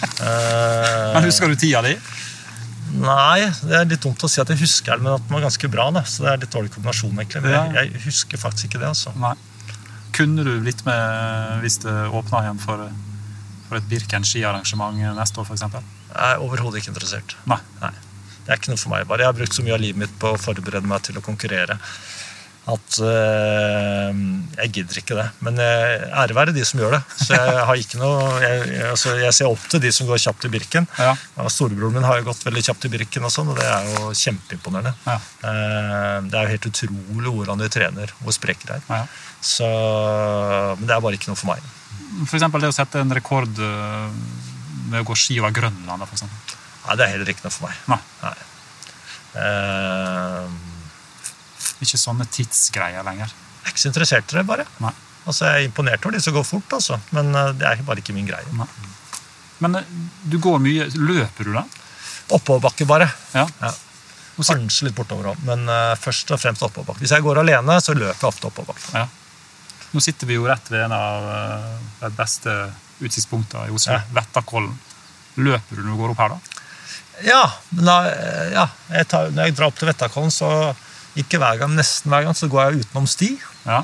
Uh, Men husker du tida di? Nei, det er litt dumt å si at jeg husker det, men at den var ganske bra, da. Så det er litt dårlig kombinasjon, egentlig. Men Ja. jeg, jeg husker faktisk ikke det, altså. Nei. Kunne du blitt med hvis det åpna igjen for, for et Birken-skiarrangement neste år, for eksempel? Jeg er overhodet ikke interessert. Nei. Nei. Det er ikke noe for meg, bare. Jeg har brukt så mye av livet mitt på å forberede meg til å konkurrere at øh, jeg gidder ikke det. Men øh, ære være de som gjør det. Så jeg har ikke noe jeg, jeg, altså, jeg ser opp til de som går kjapt i Birken. Ja. Og storebroren min har jo gått veldig kjapt i Birken og sånn, og det er jo kjempeimponerende. Ja. Eh, Det er jo helt utrolig hvordan de trener, hvor sprekker det er. Ja. Så, men det er bare ikke noe for meg. For eksempel det å sette en rekord øh, med å gå ski over Grønland, for eksempel. Nei, det er heller ikke noe for meg. Nei. Nei. Eh, Ikke sånne tidsgreier lenger. Jeg er ikke så interessert i det, bare. Nei. Altså, jeg er imponert over de som går fort, altså. Men eh, det er bare ikke min greie. Nei. Men øh, du går mye. Løper du da? Oppoverbakke, bare. Ja. Ja. Hvor sit- Kanskje litt bortover også, men eh, først og fremst oppoverbakke. Hvis jeg går alene, så løper jeg ofte oppoverbakke. Ja. Nå sitter vi jo rett ved en av øh, de beste utsiktspunktene i Oslo, Ja. Vettakollen. Løper du når du går opp her, da? Ja, men da, eh, ja jeg tar, når jeg drar opp til Vettakollen, så ikke hver gang, nesten hver gang, så går jeg utenom sti. Ja.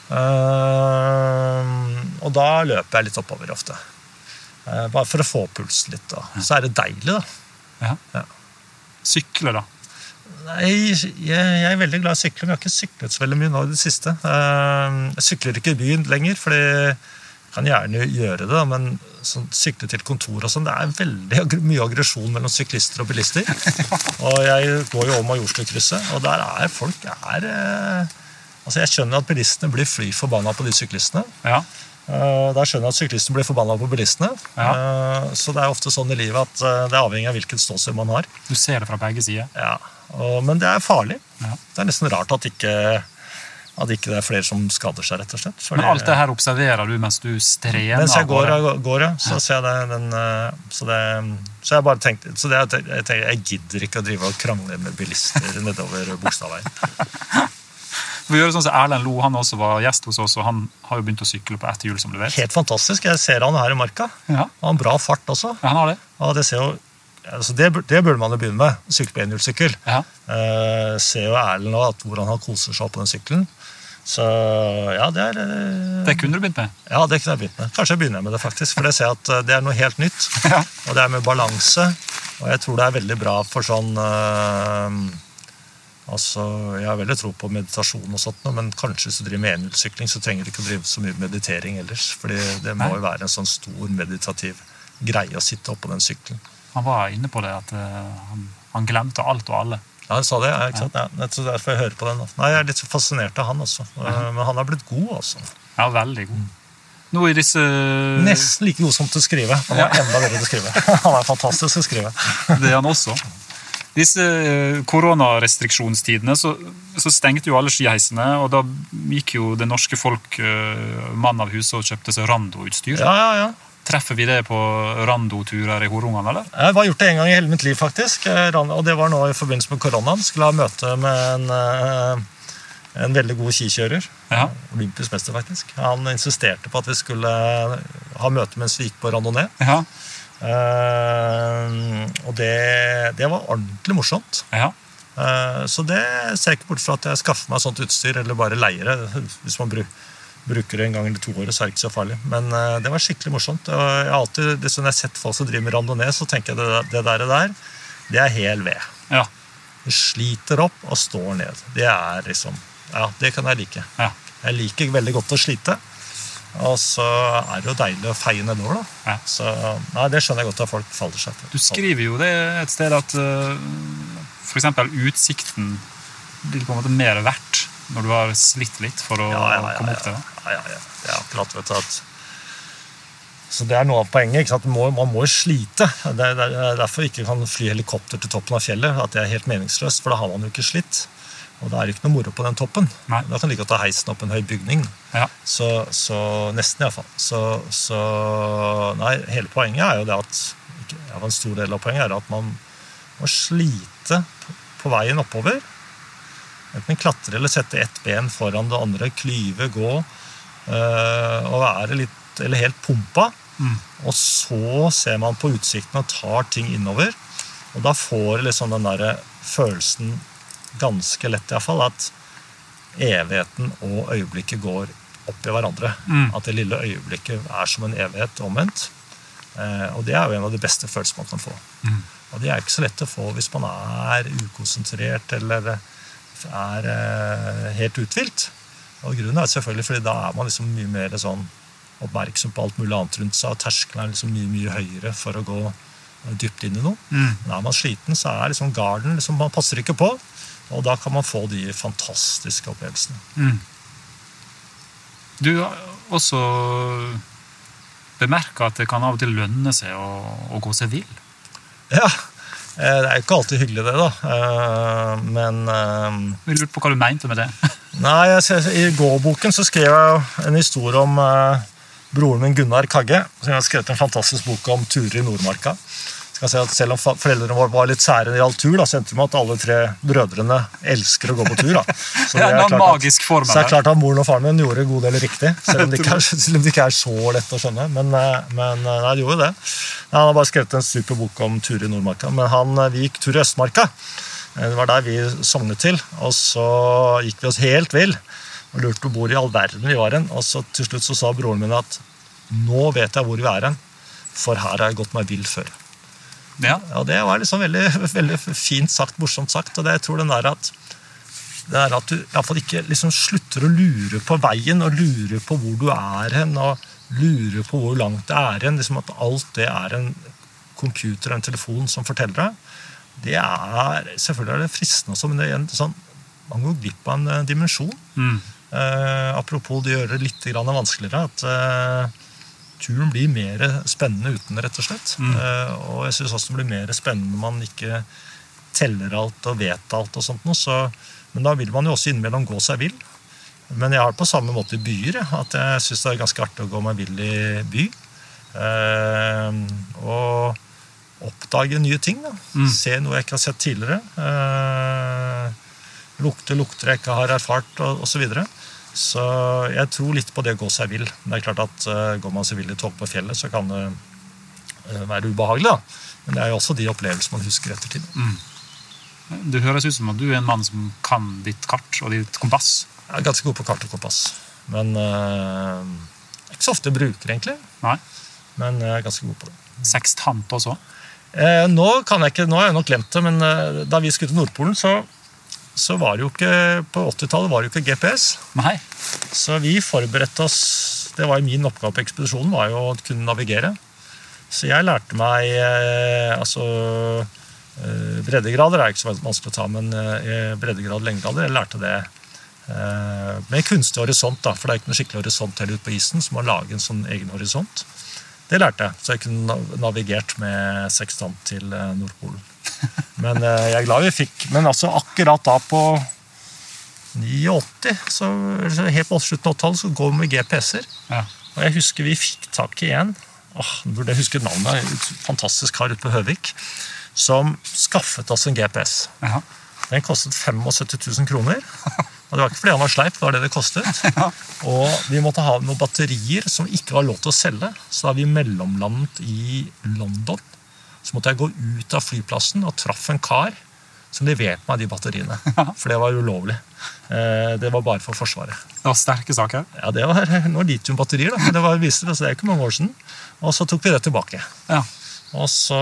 Eh, og da løper jeg litt oppover ofte. Eh, bare for å få pulsen litt. Da. Så er det deilig, da. Ja. Ja. Sykle, da? Nei, jeg, jeg er veldig glad i å sykle, men jeg har ikke syklet så veldig mye nå i det siste. Eh, jeg sykler ikke i byen lenger, fordi jeg kan gjerne gjøre det, da, men sånn, sykle til kontor og sånn, det er veldig ag- mye aggresjon mellom syklister og bilister. Og jeg går jo over Majorstukrysset, og der er folk er, eh, altså jeg skjønner at bilistene blir fly forbanna på de syklistene. Ja. Eh, Da skjønner jeg at syklistene blir forbanna på bilistene. Eh, Så det er ofte sånn i livet at eh, det er avhengig av hvilket ståsted man har. Du ser det fra begge sider. Ja, og, men det er farlig. Ja. Det er nesten rart at ikke, at ikke det er flere som skader seg, rett og slett. Fordi, Men alt det her observerer du mens du strener? mens jeg går, bare. jeg går ja, så ser jeg det, den, eh, så det, så jeg bare tenkte, så det, jeg, tenkte, jeg gidder ikke å drive og krangle med bilister nedover Bogstadveien. Vi gjør det sånn som Erlend Lo, han også var gjest hos oss, og han har jo begynt å sykle på ett hjul, som du vet. Helt fantastisk, jeg ser han her i marka. Ja, Han har bra fart også. ja han har det. Og det ser jo, altså det, bur- det burde man jo begynne med, sykle på enhjulssykkel. Ja. Eh, ser jo Erlend nå at hvordan han koser seg på den sykkelen. Så ja, det er eh, Det kunne du begynt med. Ja, det kunne jeg begynt med. Kanskje jeg begynner med det, faktisk. For det ser jeg at eh, det er noe helt nytt. Ja. Og det er med balanse. Og jeg tror det er veldig bra for sånn eh, Altså, jeg har veldig tro på meditasjon og sånt, men kanskje hvis du driver med enhjulssykling, så trenger du ikke å drive så mye meditering ellers. Fordi det må Nei. jo være en sånn stor meditativ greie å sitte oppå den sykkelen. Han var inne på det, at eh, han, han glemte alt og alle. Ja, han sa det, ja, ikke sant? Ja, det er derfor jeg hører på den. Nei, jeg er litt så fascinert av han også. Men han har blitt god, altså. Ja, veldig god. Nå i disse... Nesten like god som til å skrive. Han er enda bedre til å skrive. Han er fantastisk til å skrive. Det er han også. Disse koronarestriksjonstidene, så, så stengte jo alle skiheisene, og da gikk jo det norske folk mann av huset og kjøpte seg Rando-utstyr. Ja, ja, ja. Treffer vi det på Rando-turer i Horungan, eller? Jeg har gjort det en gang i hele mitt liv, faktisk. Og det var nå i forbindelse med koronaen. Skulle ha møte med en, en veldig god skikjører. Ja. Olympisk mester, faktisk. Han insisterte på at vi skulle ha møte mens vi gikk på randonee. Ja. Uh, og det, det var ordentlig morsomt. Ja. Uh, så det ser jeg ikke bort fra at jeg skaffer meg sånt utstyr, eller bare leier det. Hvis man bruker bruker det en gang eller to år, så er det ikke så farlig. Men uh, det var skikkelig morsomt. Og jeg har alltid, liksom, når jeg har sett folk som driver med randonee, så tenker jeg det, det der, der, det er hel ved. Ja. Det sliter opp og står ned. Det er liksom, ja, det kan jeg like. Ja. Jeg liker veldig godt å slite. Og så er det jo deilig å feie nedover, da. Ja. Så nei, det skjønner jeg godt at folk faller seg for. Du skriver jo det et sted at uh, for eksempel utsikten blir på en måte mer verdt når du har slitt litt for å ja, ja, ja, komme opp til det. Ja, ja, ja. Det er akkurat, vet du, at... Så det er noe av poenget, ikke sant? Man må, man må slite. Det er, det er derfor vi ikke kan fly helikopter til toppen av fjellet, at det er helt meningsløst, for da har man jo ikke slitt. Og det er ikke noe moro på den toppen. Nei. Da kan du ikke ta heisen opp en høy bygning. Ja. Så, så nesten i hvert fall. Så, så nei, hele poenget er jo det at, ja, en stor del av poenget er at man må slite på, på veien oppover. Enten klatre eller sette ett ben foran det andre, klyve, gå, øh, og være litt, eller helt pumpa. Mm. Og så ser man på utsikten og tar ting innover. Og da får liksom den der følelsen ganske lett i hvert fall, at evigheten og øyeblikket går opp i hverandre. Mm. At det lille øyeblikket er som en evighet omvendt. Eh, og det er jo en av de beste følelsene man kan få. Mm. Og det er ikke så lett å få hvis man er ukonsentrert eller er eh, helt utvilt. Og grunnen er selvfølgelig fordi da er man liksom mye mer sånn oppmerksom på alt mulig annet rundt seg, og terskelen er liksom mye, mye høyere for å gå dypt inn i noe. Mm. Men er man sliten, så er liksom garden, liksom, man passer ikke på, og da kan man få de fantastiske opplevelsene. Mm. Du har også bemerket at det kan av og til lønne seg å, å gå seg vill. Ja, det er jo ikke alltid hyggelig det da, men... Vi lurte på hva du mente med det. Nei, i gåboken så skrev jeg en historie om broren min Gunnar Kagge, som har skrevet en fantastisk bok om turer i Nordmarka. Skal si at selv om foreldrene våre var litt sære i all tur, da, så endte det med at alle tre brødrene elsker å gå på tur. Da. Så det er, ja, magisk at, form, så er klart at moren og faren min gjorde en god del riktig, selv om det ikke er, selv om det ikke er så lett å skjønne. Men, men nei, de gjorde det. Han har bare skrevet en super bok om tur i Nordmarka, men han, vi gikk tur i Østmarka. Det var der vi sognet til, og så gikk vi oss helt vill, og lurte på hvor i all verden vi var hen. Og så til slutt så sa broren min at nå vet jeg hvor vi er hen, for her har jeg gått meg vill før. Ja. Ja, det var liksom veldig, veldig fint sagt, morsomt sagt, og det jeg tror den der at, det er at du i hvert fall ikke liksom slutter å lure på veien, og lure på hvor du er hen, og lure på hvor langt det er hen, liksom at alt det er en computer og en telefon som forteller deg. Det er, selvfølgelig er det fristende også, men det er en, sånn, man går glipp av en dimensjon. Mm. Eh, apropos det gjør det litt grann vanskeligere, at eh, turen blir mer spennende uten, rett og slett. Mm. Uh, og jeg synes også det blir mer spennende når man ikke teller alt og vet alt og sånt noe. Så, men da vil man jo også innimellom gå seg vill. Men jeg har det på samme måte i byer, at jeg synes det er ganske artig å gå meg vill i by. Uh, og oppdage nye ting, da. Mm. Se noe jeg ikke har sett tidligere. Uh, lukte, lukter jeg ikke har erfart, og, og så videre. Så jeg tror litt på det å gå seg vill. Det er klart at uh, går man seg vill i tog på fjellet, så kan det uh, være ubehagelig. Da. Men det er jo også de opplevelsene man husker etter tid. Mm. Det høres ut som at du er en mann som kan ditt kart og ditt kompass. Jeg er ganske god på kart og kompass. Men uh, ikke så ofte bruker egentlig. Nei. Men jeg er ganske god på det. Sekstant også? Uh, nå kan jeg ikke, nå har jeg nok glemt det, men uh, da vi skulle til Nordpolen, så så var det jo ikke, på åttitallet var det jo ikke G P S. Nei. Så vi forberedte oss, det var jo min oppgave på ekspedisjonen, var jo å kunne navigere. Så jeg lærte meg, eh, altså, uh, breddegrader er ikke så vanskelig å ta, men uh, breddegrad og lengdegrader, jeg lærte det uh, med kunstig horisont, da, for det er ikke noe skikkelig horisont helt ut på isen, så må man lage en sånn egen horisont. Det lærte jeg, så jeg kunne navigert med sekstant til uh, Nordpolen. Men uh, jeg er glad vi fikk, men altså akkurat da på åttini, så helt på slutten av åttitallet, så går vi med G P S-er. Ja. Og jeg husker vi fikk tak i en, åh, nå burde jeg huske navnet, en fantastisk kar ute på Høvik, som skaffet oss en G P S. Ja. Den kostet syttifem tusen kroner, og det var ikke fordi han var sleip, det var det det kostet. Ja. Og vi måtte ha noen batterier som ikke var lov til å selge, så da vi mellomlandet i London, så måtte jeg gå ut av flyplassen og traff en kar som leverte meg de batteriene, for det var ulovlig. Det var bare for forsvaret. Det var sterke saker? Ja, det var noen litiumbatterier, da, men det var vist det, så det er ikke mange år siden. Og så tok vi det tilbake. Ja. Og så,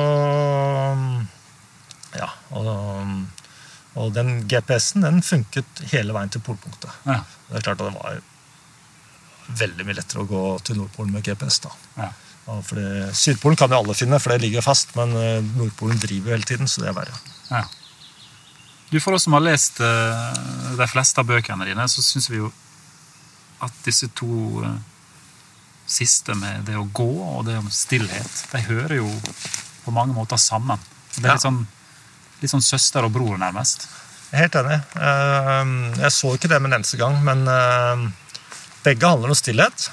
ja, og, og den G P S-en, den funket hele veien til polpunktet. Ja. Det er klart at det var veldig mye lettere å gå til Nordpolen med G P S da. Ja. For det, Sydpolen kan jo alle finne, for det ligger fast, men Nordpolen driver hele tiden, så det er verre. Ja. Du, for oss som har lest uh, de fleste av bøkene dine, så synes vi jo at disse to uh, siste med det å gå og det om stillhet, de hører jo på mange måter sammen. Det er litt sånn, litt sånn søster og bror nærmest. Jeg er helt enig. Uh, jeg så ikke det med en eneste gang, men uh, begge handler om stillhet.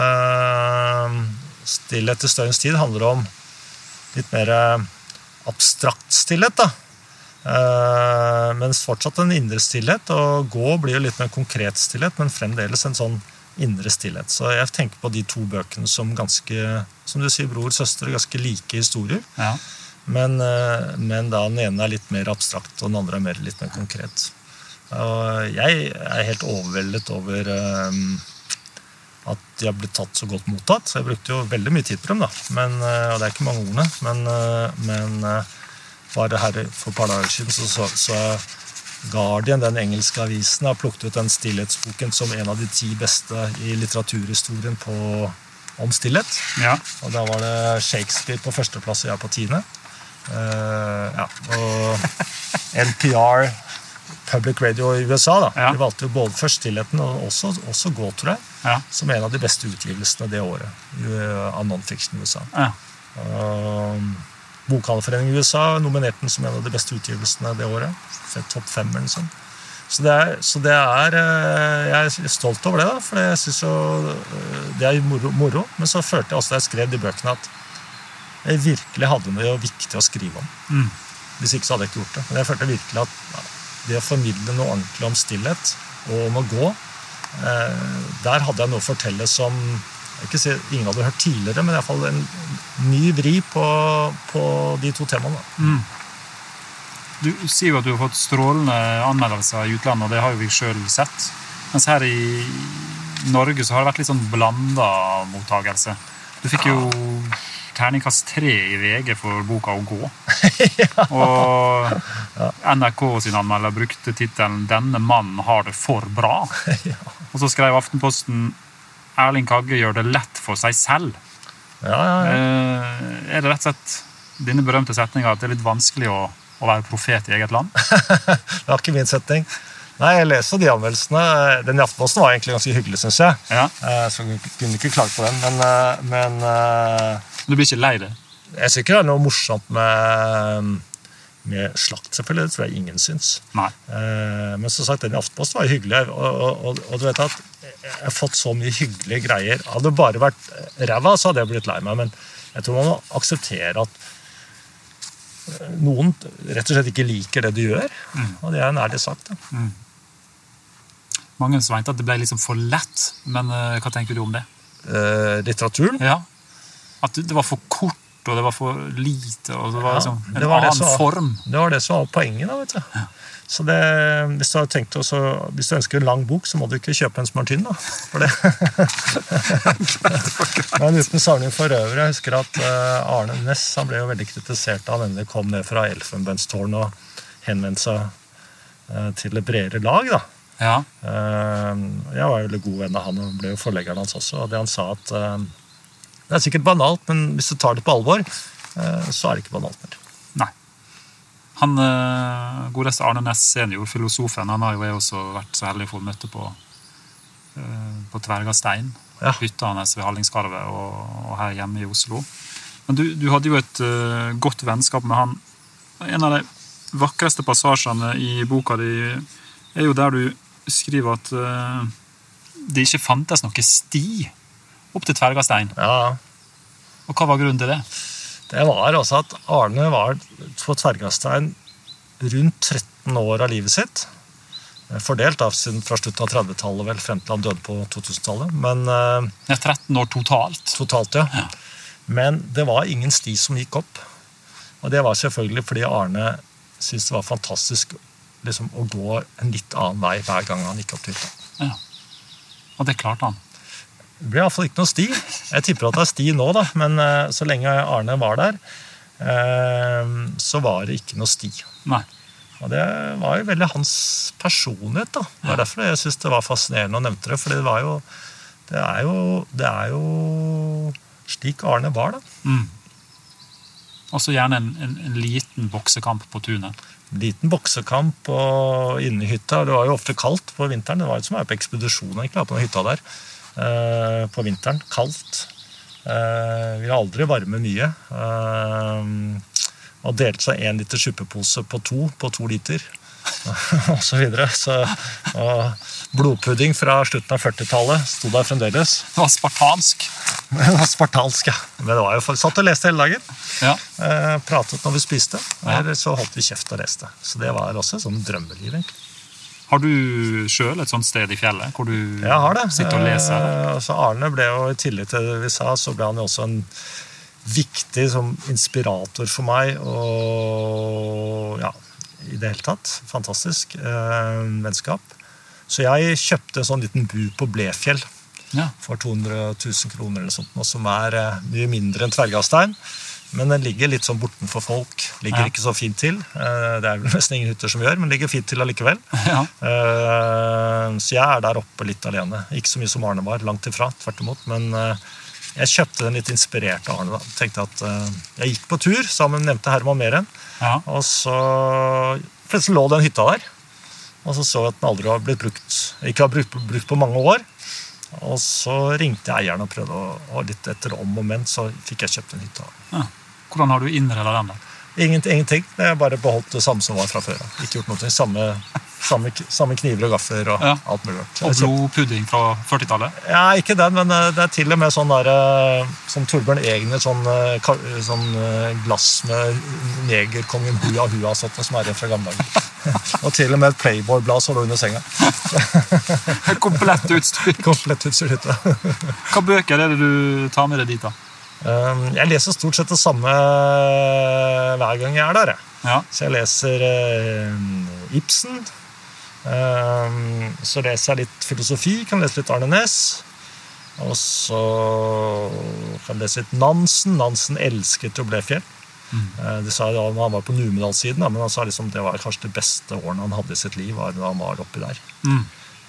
Uh, stillhet i støyens tid handler om litt mer uh, abstrakt stillhet da. Uh, mens fortsatt en indre stillhet, og gå blir jo litt mer konkret stillhet, men fremdeles en sånn indre stillhet. Så jeg tenker på de to bøkene som ganske, som du sier, bror og søster, ganske like historier. Ja. Men, uh, men da den ene er litt mer abstrakt, og den andre er mer, litt mer konkret. Og jeg er helt overveldet over uh, at de har blitt tatt så godt mottatt. Så jeg brukte jo veldig mye tid på dem da, men, uh, og det er ikke mange ordene, men, uh, men uh, bare her for et par dager siden, så, så, så Guardian, den engelske avisen, har plukket ut den stillhetsboken som en av de ti beste i litteraturhistorien på, om stillhet. Ja. Og da var det Shakespeare på førsteplass, og jeg på tiende. Uh, ja, og N P R, Public Radio i U S A, da. Ja. De valgte jo både først stillheten og også, også gå, tror jeg, ja. Som en av de beste utgivelsene det året av non-fiction i U S A. Ja. Uh, Bokhandlerforeningen i U S A nominerte den som en av de beste utgivelsene det året. Topp fem eller sånn. Så det er, så det er jeg er stolt over det da, for jeg synes jo det er moro, moro. Men så følte jeg også da jeg skrev de bøkene at jeg virkelig hadde noe viktig å skrive om. Mm. Hvis ikke så hadde jeg ikke gjort det. Men jeg følte virkelig at det å formidle noe ordentlig om stillhet og om å gå, der hadde jeg noe å fortelle som jeg ikke si, ingen hadde hørt tidligere, men i hvert fall en ny vri på, på de to temaene. Mm. Du sier jo at du har fått strålende anmeldelser i utlandet, og det har jo vi selv sett. Mens her i Norge så har det vært litt sånn blandet mottagelse. Du fikk jo terningkast tre i V G for boka Å gå. Ja. Og N R K sin anmelder brukte titelen «Denne mannen har det for bra». Ja. Og så skrev Aftenposten Erling Kagge gjør det lett for seg selv. Ja, ja, ja. Er det rett og slett dine berømte setninger at det er litt vanskelig å, å være profet i eget land? Det var ikke min setning. Nei, jeg leser de anmeldelsene. Den i Aftenposten var egentlig ganske hyggelig, synes jeg. Ja. Så jeg kunne ikke klage på den, men... men du blir ikke lei det? Jeg synes ikke det er noe morsomt med... med slakt, selvfølgelig, det tror jeg ingen syns. Nei. Men som sagt, den i Aftenposten var hyggelig, og, og, og, og du vet at jeg har fått så mye hyggelige greier. Hadde det bare vært ræva, så hadde jeg blitt lei meg, men jeg tror man må akseptere at noen rett og slett ikke liker det du gjør, mm. og det er en ærlig sak. Da. Mm. Mange som mente at det ble liksom for lett, men uh, hva tenker du om det? Uh, litteraturen? Ja, at det var for kort, og det var for lite, og det var liksom en ja, det var annen det som, form. Det var det som var poenget da, vet du. Ja. Så det, hvis du har tenkt også, hvis du ønsker en lang bok, så må du ikke kjøpe en som er tynn, da. For det. Men uten samling for øvrig, jeg husker at Arne Næss, han ble jo veldig kritisert da han endelig kom ned fra Elfenbenstårn og henvendte seg til det bredere lag, da. Ja. Jeg var jo veldig god venn av han, og ble jo forleggeren hans også, og det han sa at det er sikkert banalt, men hvis du tar det på alvor, så er det ikke banalt mer. Nei. Han, uh, godeste Arne Næss senior, filosofen, han har jo jeg også vært så heldig for å møte på, uh, på Tvergastein, ja. Hytta hans ved Hallingskarvet og, og her hjemme i Oslo. Men du, du hadde jo et uh, godt vennskap med han. En av de vakreste passasjene i boka di er jo der du skriver at uh, det ikke fantes noe sti opp til Tvergastein. Ja. Og hva var grunnen til det? Det var også at Arne var på Tvergastein rundt tretten år av livet sitt. Fordelt da, siden fra slutten av trettitallet vel, frem til han døde på to-tusentallet. Men, ja, tretten år totalt. Totalt, ja. ja. Men det var ingen sti som gikk opp. Og det var selvfølgelig fordi Arne syntes det var fantastisk liksom, å gå en litt annen vei hver gang han gikk opp til hytta. Ja. Og det klarte han. Det ble i hvert fall ikke noe sti. Jeg tipper at det er sti nå, da, men uh, så lenge Arne var der, uh, så var det ikke noe sti. Nei. Og det var jo veldig hans personlighet, da. Det var derfor jeg synes det var fascinerende å nevne det, for det var jo, det er jo, det er jo slik Arne var, da. Mm. Og så gjerne en, en, en liten boksekamp på tunet. Liten boksekamp og inne i hytta. Det var jo ofte kaldt på vinteren. Det var jo som å være på ekspedisjon, egentlig, på den hytta der. Uh, på vinteren, kaldt. Uh, vi har aldri varme mye. Uh, og delte seg en liter suppepose på to, på to liter. og så videre. Så, og blodpudding fra slutten av førtitallet stod der fremdeles. Det var spartansk. Det var spartansk, ja. Men det var jo satt og leste hele dagen. Ja. Uh, pratet når vi spiste. Ja. Eller så holdt vi kjeft og leste. Så det var også et sånn drømmeliv, egentlig. Har du selv et sånt sted i fjellet, hvor du jeg har det. sitter og leser? Eh, så Arne ble jo, i tillegg til det vi sa, så ble han jo også en viktig som inspirator for meg, og ja, i det hele tatt, fantastisk eh, vennskap. Så jeg kjøpte en sånn liten bu på Blefjell ja. for to hundre tusen kroner eller sånt, som er eh, mye mindre enn Tvergastein. Men den ligger litt sånn bortenfor folk. Ligger ja. ikke så fint til. Det er vel nesten ingen hytter som gjør, men ligger fint til allikevel. Ja. Så jeg er der oppe litt alene. Ikke så mye som Arne var, langt ifra, tvert imot. Men jeg kjøpte den litt inspirert av Arne. Da. Tenkte at jeg gikk på tur sammen, nevnte Herman Meren. Ja. Og så plutselig lå den hytta der. Og så så jeg at den aldri har blitt brukt. Ikke har brukt, brukt på mange år. Og så ringte jeg eieren og prøvde å, og litt etter om og men, så fikk jeg kjøpt en hytta. Ja. Hvordan har du innredet den da? Ingenting, ingenting. Jeg har bare beholdt det samme som var fra før. Ikke gjort noe. Samme, samme, samme kniver og gaffer og ja. alt mulig. Og blodpudding fra førtitallet? Ja, ikke den, men det er til og med sånn der, som Torbjørn Egner, sånn, sånn glass med negerkongen Hua Hua, sånt, som er igjen fra gamle dager. Og til og med et Playboy-blad som lå under senga. Komplett utstyr. Komplett utstyr. Hva bøker er det du tar med deg dit da? Jeg leser stort sett det samme hver gang jeg er der. Ja. Så jeg leser uh, Ibsen, uh, så leser jeg litt filosofi, kan lese litt Arne Næss, og så kan jeg lese litt Nansen. Nansen elsket jo Blefjell. Mm. Uh, det sa jeg da han var på Numedalssiden, men han sa liksom det var kanskje det beste årene han hadde i sitt liv, var da han var oppi der. Mm.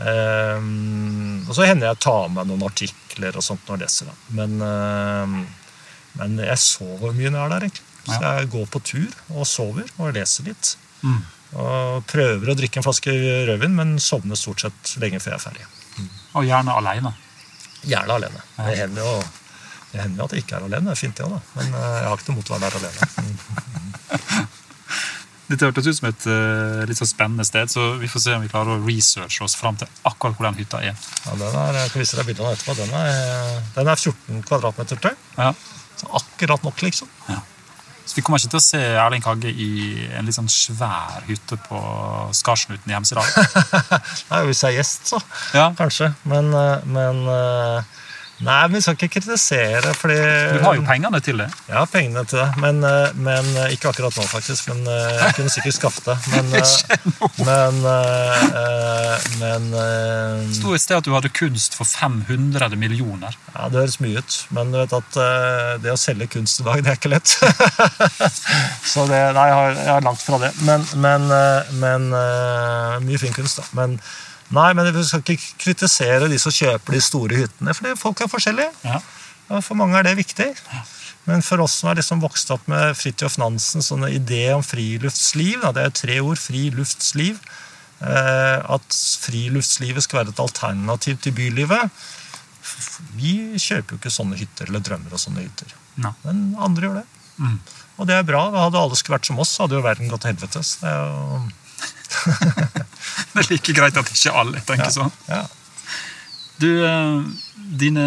Uh, og så hender jeg tar med noen artikler og sånt når jeg leser da. Men, uh, men jeg sover mye når jeg er der egentlig. Så jeg går på tur og sover og leser litt. Mm. Og prøver å drikke en flaske rødvin, men sovner stort sett lenge før jeg er ferdig. Mm. Og gjerne alene? Gjerne alene. Ja. Det hender jo det hender at jeg ikke er alene, det er fint det også, da. Men uh, jeg har ikke noe mot å være der alene. Dette hørtes ut som et uh, litt så spennende sted, så vi får se om vi klarer å researche oss frem til akkurat hvor den hytta er. Ja, den er, jeg kan vise deg bildene etterpå. Den er, den er fjorten kvadratmeter tøy. Ja. Så akkurat nok, liksom. Ja. Så vi kommer ikke til å se Erling Kagge i en litt sånn svær hytte på Skarsnuten i Hemsedal. Nei, hvis jeg er gjest, så ja. Kanskje. Men, men nei, men vi skal ikke kritisere, fordi du har jo pengene til det. Ja, pengene til det, men, men ikke akkurat nå faktisk, men jeg kunne sikkert skaffe det. Men, men, men stod et sted at du hadde kunst for fem hundre millioner. Ja, det høres mye ut, men du vet at det å selge kunst i dag, det er ikke lett. Så det, nei, jeg har, jeg har langt fra det, men, men, men mye fin kunst da, men nei, men vi skal ikke kritisere de som kjøper de store hyttene, for folk er forskjellige. Ja. For mange er det viktig. Men for oss som er liksom vokst opp med Fridtjof Nansen, sånne idé om friluftsliv, da, det er tre ord, friluftsliv, eh, at friluftslivet skal være et alternativ til bylivet. Vi kjøper jo ikke sånne hytter, eller drømmer av sånne hytter. Nei. Men andre gjør det. Mm. Og det er bra. Hadde alle skulle vært som oss, hadde jo verden gått til helvetes. Det er jo... Det er like greit at ikke alle tenker ja, sånn. Ja. Du, dine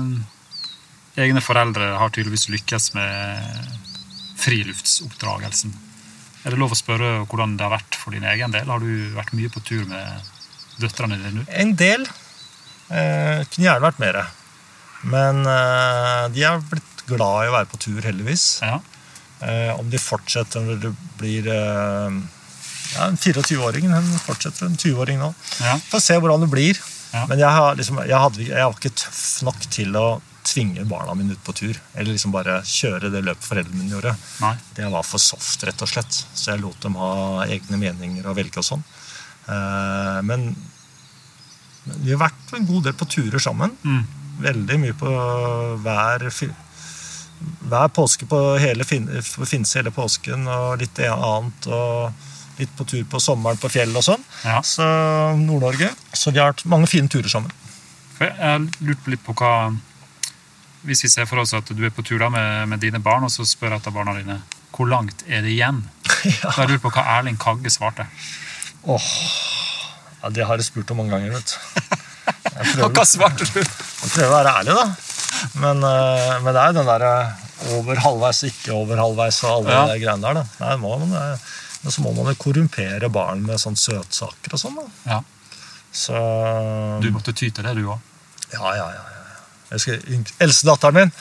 egne foreldre har tydeligvis lykkes med friluftsoppdragelsen. Er det lov å spørre hvordan det har vært for din egen del? Har du vært mye på tur med døtrene dine? En del. Eh, kunne gjerne vært mer. Men eh, de har blitt glad i å være på tur, heldigvis. Ja. Eh, om de fortsetter når det blir eh, ja, en fireogtyve-åring, hun fortsetter en tjue-åring nå. Ja. Får se hvordan det blir. Ja. Men jeg, har, liksom, jeg, hadde, jeg var ikke tøff nok til å tvinge barna mine ut på tur, eller liksom bare kjøre det løpet foreldrene mine gjorde. Nei. Det var for soft, rett og slett. Så jeg lot dem ha egne meninger og velge og sånn. Eh, men, men vi har vært en god del på turer sammen. Mm. Veldig mye på hver, hver påske på hele Finse hele påsken, og litt annet, og litt på tur på sommeren på fjell og sånn. Ja. Så Nord-Norge. Så vi har hatt mange fine turer sammen. For jeg har lurt litt på hva, hvis vi ser for oss at du er på tur da med, med dine barn, og så spør jeg etter barna dine, hvor langt er det igjen? Ja. Så jeg lurer på hva Erling Kagge svarte. Åh, ja, det har jeg spurt om mange ganger, vet du. Jeg Og hva svarte du? Jeg prøver å være ærlig, da. Men, uh, men det er jo den der over halvveis, ikke over halvveis og alle Ja. de greiene der, da. Nei, må man, uh, så må man jo korrumpere barn med sånne søtsaker og sånn, da. Ja. Så... Du måtte ty til det, du også. Ja, ja, ja. ja. Jeg skal, eldste datteren min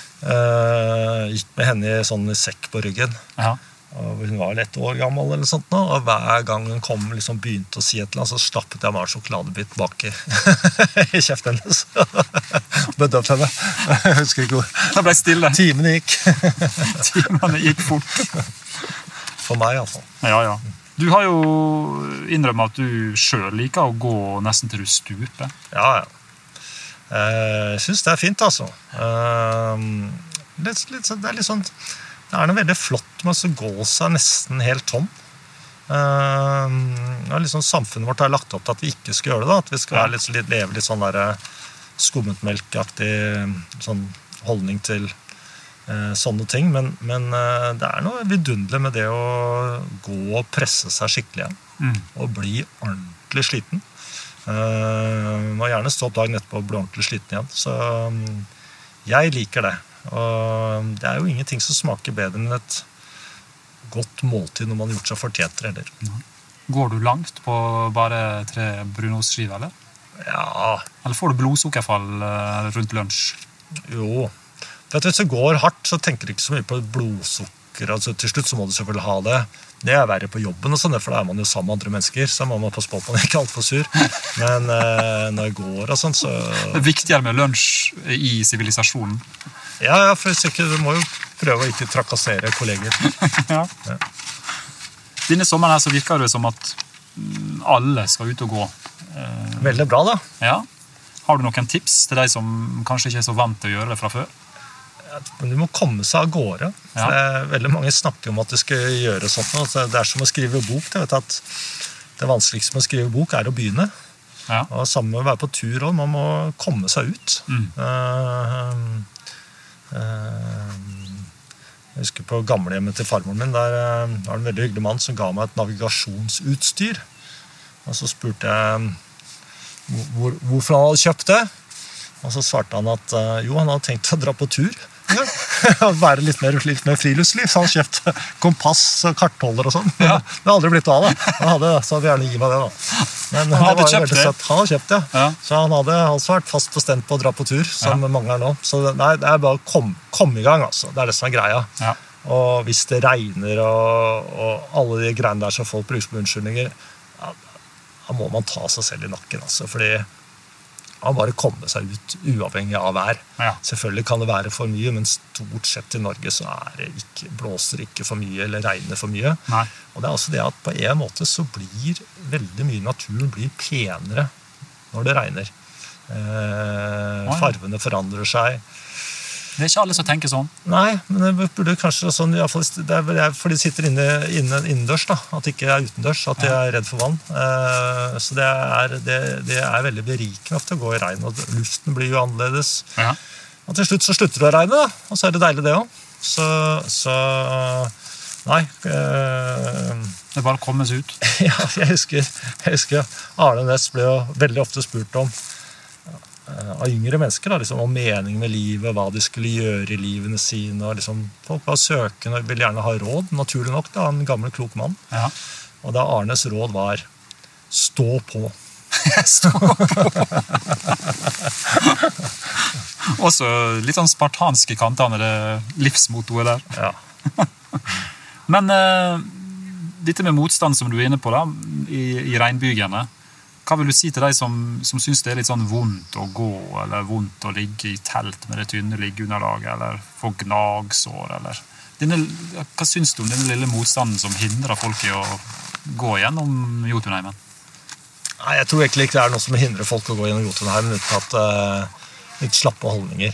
uh, gikk med henne i sånn sekk på ryggen. Ja. Og hun var vel ett år gammel, eller sånt nå, og hver gang hun kom, liksom begynte å si et eller annet, så slappet jeg meg en sjokoladebit bak i, i kjeften hennes. Bedøvd henne. Jeg husker ikke hvor. Det ble stille. Timene gikk. Timene gikk fort. For meg, i hvert fall. Ja, ja. Du har jo innrømmet at du selv liker å gå nesten til du stuper. Ja, ja. Jeg synes det er fint, altså. Det er litt, det er litt sånn, det er noe veldig flott med å gå seg nesten helt tom. Det er liksom samfunnet vårt har lagt opp til at vi ikke skal gjøre det, da. At vi skal litt, litt, leve litt sånn der skummetmelkaktig sånn holdning til eh, sånne ting. Men, men eh, det er noe vidunderlig med det å gå og presse seg skikkelig igjen. Mm. Og bli ordentlig sliten. Uh, må gjerne stå opp dagen etterpå og bli ordentlig sliten igjen. Så um, jeg liker det. Og det er jo ingenting som smaker bedre enn et godt måltid når man har gjort seg fortjent det, eller? Går du langt på bare tre brunostskiver, eller? Ja. Eller får du blodsukkerfall uh, rundt lunsj? Jo. Vet du, hvis det går hardt, så tenker du ikke så mye på blodsukker. Altså, til slutt så må du selvfølgelig ha det. Det er verre på jobben, og sånn, for da er man jo sammen med andre mennesker, så må man passe på at man ikke er alt for sur. Men eh, når jeg går og sånn, så... Det er viktigere med lunsj i sivilisasjonen. Ja, ja, for ikke, du må jo prøve å ikke trakassere kolleger. Ja. Ja. Denne sommeren her så virker det som at alle skal ut og gå. Veldig bra, da. Ja. Har du noen tips til deg som kanskje ikke er så vant til å gjøre det fra før? Men du må komme seg av gårde. Ja. For veldig mange snakker om at de skal gjøre sånt. Altså, det er som å skrive bok. Jeg vet at det vanskeligste med å skrive bok er å begynne. Ja. Og sammen med å være på tur også, man må komme seg ut. Mm. Uh, uh, jeg husker på gamlehjemmet til farmoren min, der uh, var det en veldig hyggelig mann som ga meg et navigasjonsutstyr. Og så spurte jeg hvor, hvorfor han hadde kjøpt det. Og så svarte han at uh, jo, han hadde tenkt å dra på tur. Ja. Være litt mer, litt mer friluftsliv. Så han kjøpte kompass og kartholder og sånn. Ja. Det har aldri blitt av det. Han hadde, så hadde gjerne gi meg det, da. Men Han hadde det var jo kjøpt veldig det? søtt. Han hadde kjøpt det. Ja. Så han hadde altså vært fast bestemt på å dra på tur, som Ja. mange er nå. Så det, nei, det er bare å komme kom i gang, altså. Det er det som er greia. Ja. Og hvis det regner og, og alle de greiene der som folk bruker som unnskyldninger, ja, da må man ta seg selv i nakken, altså. Fordi man bare kommer seg ut uavhengig av vær. Ja. Selvfølgelig kan det være for mye, men stort sett i Norge så er det ikke, blåser ikke for mye eller regner for mye. Nei. Og det er også det at på en måte så blir veldig mye naturen blir penere når det regner. Eh, ja. Farvene forandrer seg. Det er ikke alle som tenker sånn. Nei, men det burde kanskje sånn, i hvert fall, det er det er fordi de sitter inne, inne innendørs, da, at de ikke er utendørs, at de er redd for vann. Eh, så det er, det, det er veldig berikende ofte å gå i regn, og luften blir jo annerledes. Ja. Og til slutt så slutter det å regne, da, og så er det deilig det også. Så, så nei. Eh, det bare kommer seg ut. Ja, jeg husker, jeg husker Arne Næss ble jo veldig ofte spurt om av yngre mennesker, da, liksom, om mening med livet, hva de skulle gjøre i livene sine, og liksom, folk var søkende og ville gjerne ha råd, naturlig nok, da, en gammel klok mann. Ja. Og da Arnes råd var, stå på. Stå på! Også litt sånn spartanske kantene, det livsmotoet der. Ja. Men uh, dette med motstand som du er inne på da, i, i regnbygene, hva vil du si til deg som, som synes det er litt sånn vondt å gå, eller vondt å ligge i telt med det tynne liggeunderlaget, eller få gnagsår, eller... Denne, hva synes du om denne lille motstanden som hindrer folk i å gå gjennom Jotunheimen? Nei, jeg tror egentlig ikke det er noe som hindrer folk å gå gjennom Jotunheimen uten at uh, litt slappe holdninger.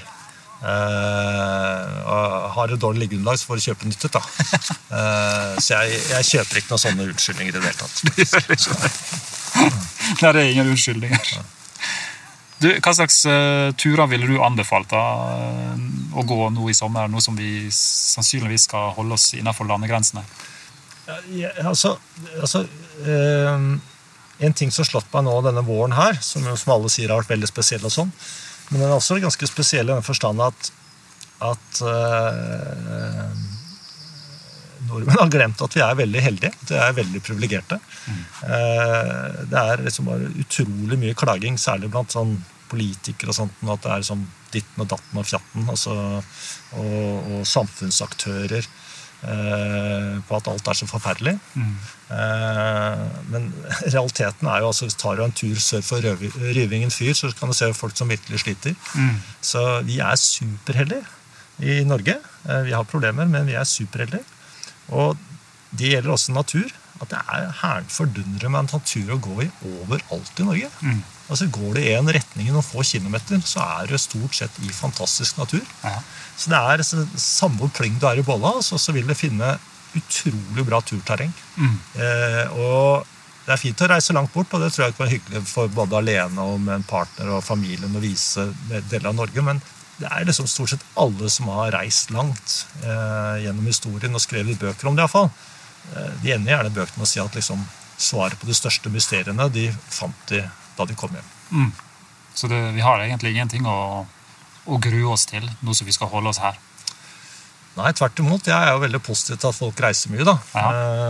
Uh, har du dårlig liggeunderlag, så får du kjøpe nyttet, da. Uh, så jeg, jeg kjøper ikke noen sånne unnskyldninger i det hele tatt. Du gjør ikke det? Nei, det er ingen unnskyldninger. Du, hva slags uh, turer ville du anbefalt da, uh, å gå nå i sommer, nå som vi sannsynligvis skal holde oss innenfor landegrensene? Ja, ja, altså, altså uh, en ting som har slått meg nå denne våren her, som, som alle sier har vært veldig spesiell og sånn, men den er også ganske spesiell i den forstand at, at uh, nordmenn har glemt at vi er veldig heldige, at vi er veldig privilegerte. Mm. Uh, det er liksom bare utrolig mye klaging, særlig blant sånn politikere og sånt, at det er liksom ditten og datten og fjatten, altså, og, og samfunnsaktører uh, på at alt er så forferdelig. Mm. Uh, men realiteten er jo, altså, hvis du tar en tur sør for Ryvingen fyr, så kan du se folk som virkelig sliter. Mm. Så vi er superheldige i Norge. Uh, vi har problemer, men vi er superheldige. Og det gjelder også natur, at det er herren fordundret med en natur å gå i overalt i Norge. Mm. Altså går det i en retning i noen få kilometer, så er det stort sett i fantastisk natur. Ja. Så det er så, samme hvor pling du er i bolla, så, så vil du finne utrolig bra turterreng. Mm. Eh, og det er fint å reise langt bort, og det tror jeg ikke var hyggelig for både alene og med en partner og familien å vise deler av Norge, men det er liksom stort sett alle som har reist langt eh, gjennom historien og skrevet bøker om det i hvert fall. Eh, de ender gjerne bøkene med å si at liksom, svaret på de største mysteriene, de fant de da de kom hjem. Mm. Så det, vi har egentlig ingenting å, å grue oss til, nå som vi skal holde oss her? Nei, tvert imot. Jeg er jo veldig positiv til at folk reiser mye, da. Ja.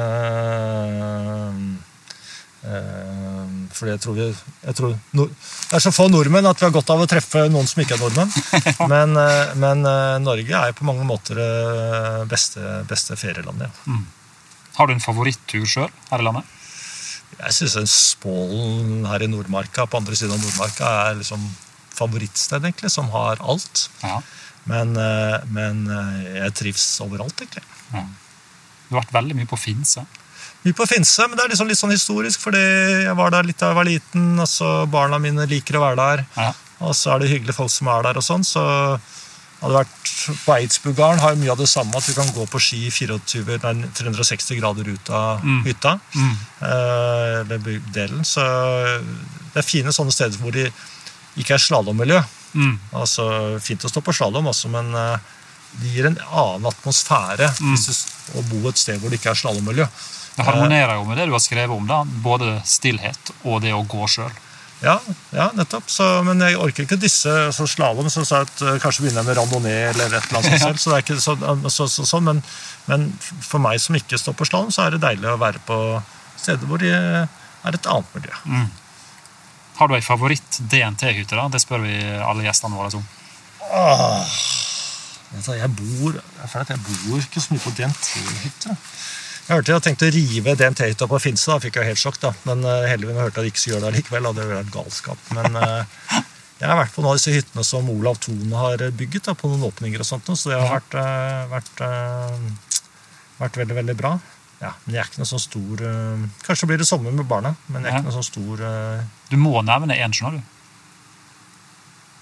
Eh, fordi jeg tror, vi, jeg tror nord, det er så få nordmenn at vi har godt av å treffe noen som ikke er nordmenn. Men, men Norge er på mange måter beste, beste ferielandet. Ja. Mm. Har du en favoritttur selv her i landet? Jeg synes Spålen her i Nordmarka, på andre siden av Nordmarka, er liksom favorittsted egentlig, som har alt. Ja. Men, men jeg trives overalt egentlig. Ja. Du har vært veldig mye på Finse. Mye på Finse, men det er liksom litt sånn historisk, fordi jeg var der litt da jeg var liten, og så barna mine liker å være der, ja. Og så er det hyggelige folk som er der og sånn, så hadde vært på Eidsbugarden, har jo mye av det samme, at du kan gå på ski tjuefire, nei, tre hundre og seksti grader ut av mm. hytta, mm. eh, ved delen, så det er fine sånne steder hvor de ikke er slalommiljø, mm. altså fint å stå på slalom også, men eh, de gir en annen atmosfære mm. hvis du, å bo et sted hvor det ikke er slalommiljø. Det harmonerer jo med det du har skrevet om da, både stillhet og det å gå selv. Ja, ja nettopp. Så, men jeg orker ikke disse så slalom, så sa jeg at uh, kanskje begynner jeg med randonnée eller et eller annet selv, så det er ikke så, så, så, så men, men for meg som ikke står på slalom, så er det deilig å være på steder hvor det er et annet miljø. Mm. Har du en favoritt D N T-hytte da? Det spør vi alle gjestene våre om. Åh, jeg bor, jeg bor ikke så mye på D N T-hytter. Jeg hørte jeg hadde tenkt å rive D N T-hytta på Finse, da fikk jeg helt sjokk da. Men uh, heldigvis hørte jeg at jeg ikke skulle gjøre det likevel, og det var et galskap. Men uh, jeg har vært på noen av disse hyttene som Olav Thon har bygget da, på noen åpninger og sånt, så det har vært, uh, vært, uh, vært veldig, veldig bra. Ja, men jeg er ikke noe sånn stor... Uh, kanskje blir det sommer med barna, men jeg er ikke noe sånn stor... Uh, du må nevne en, skjønner du?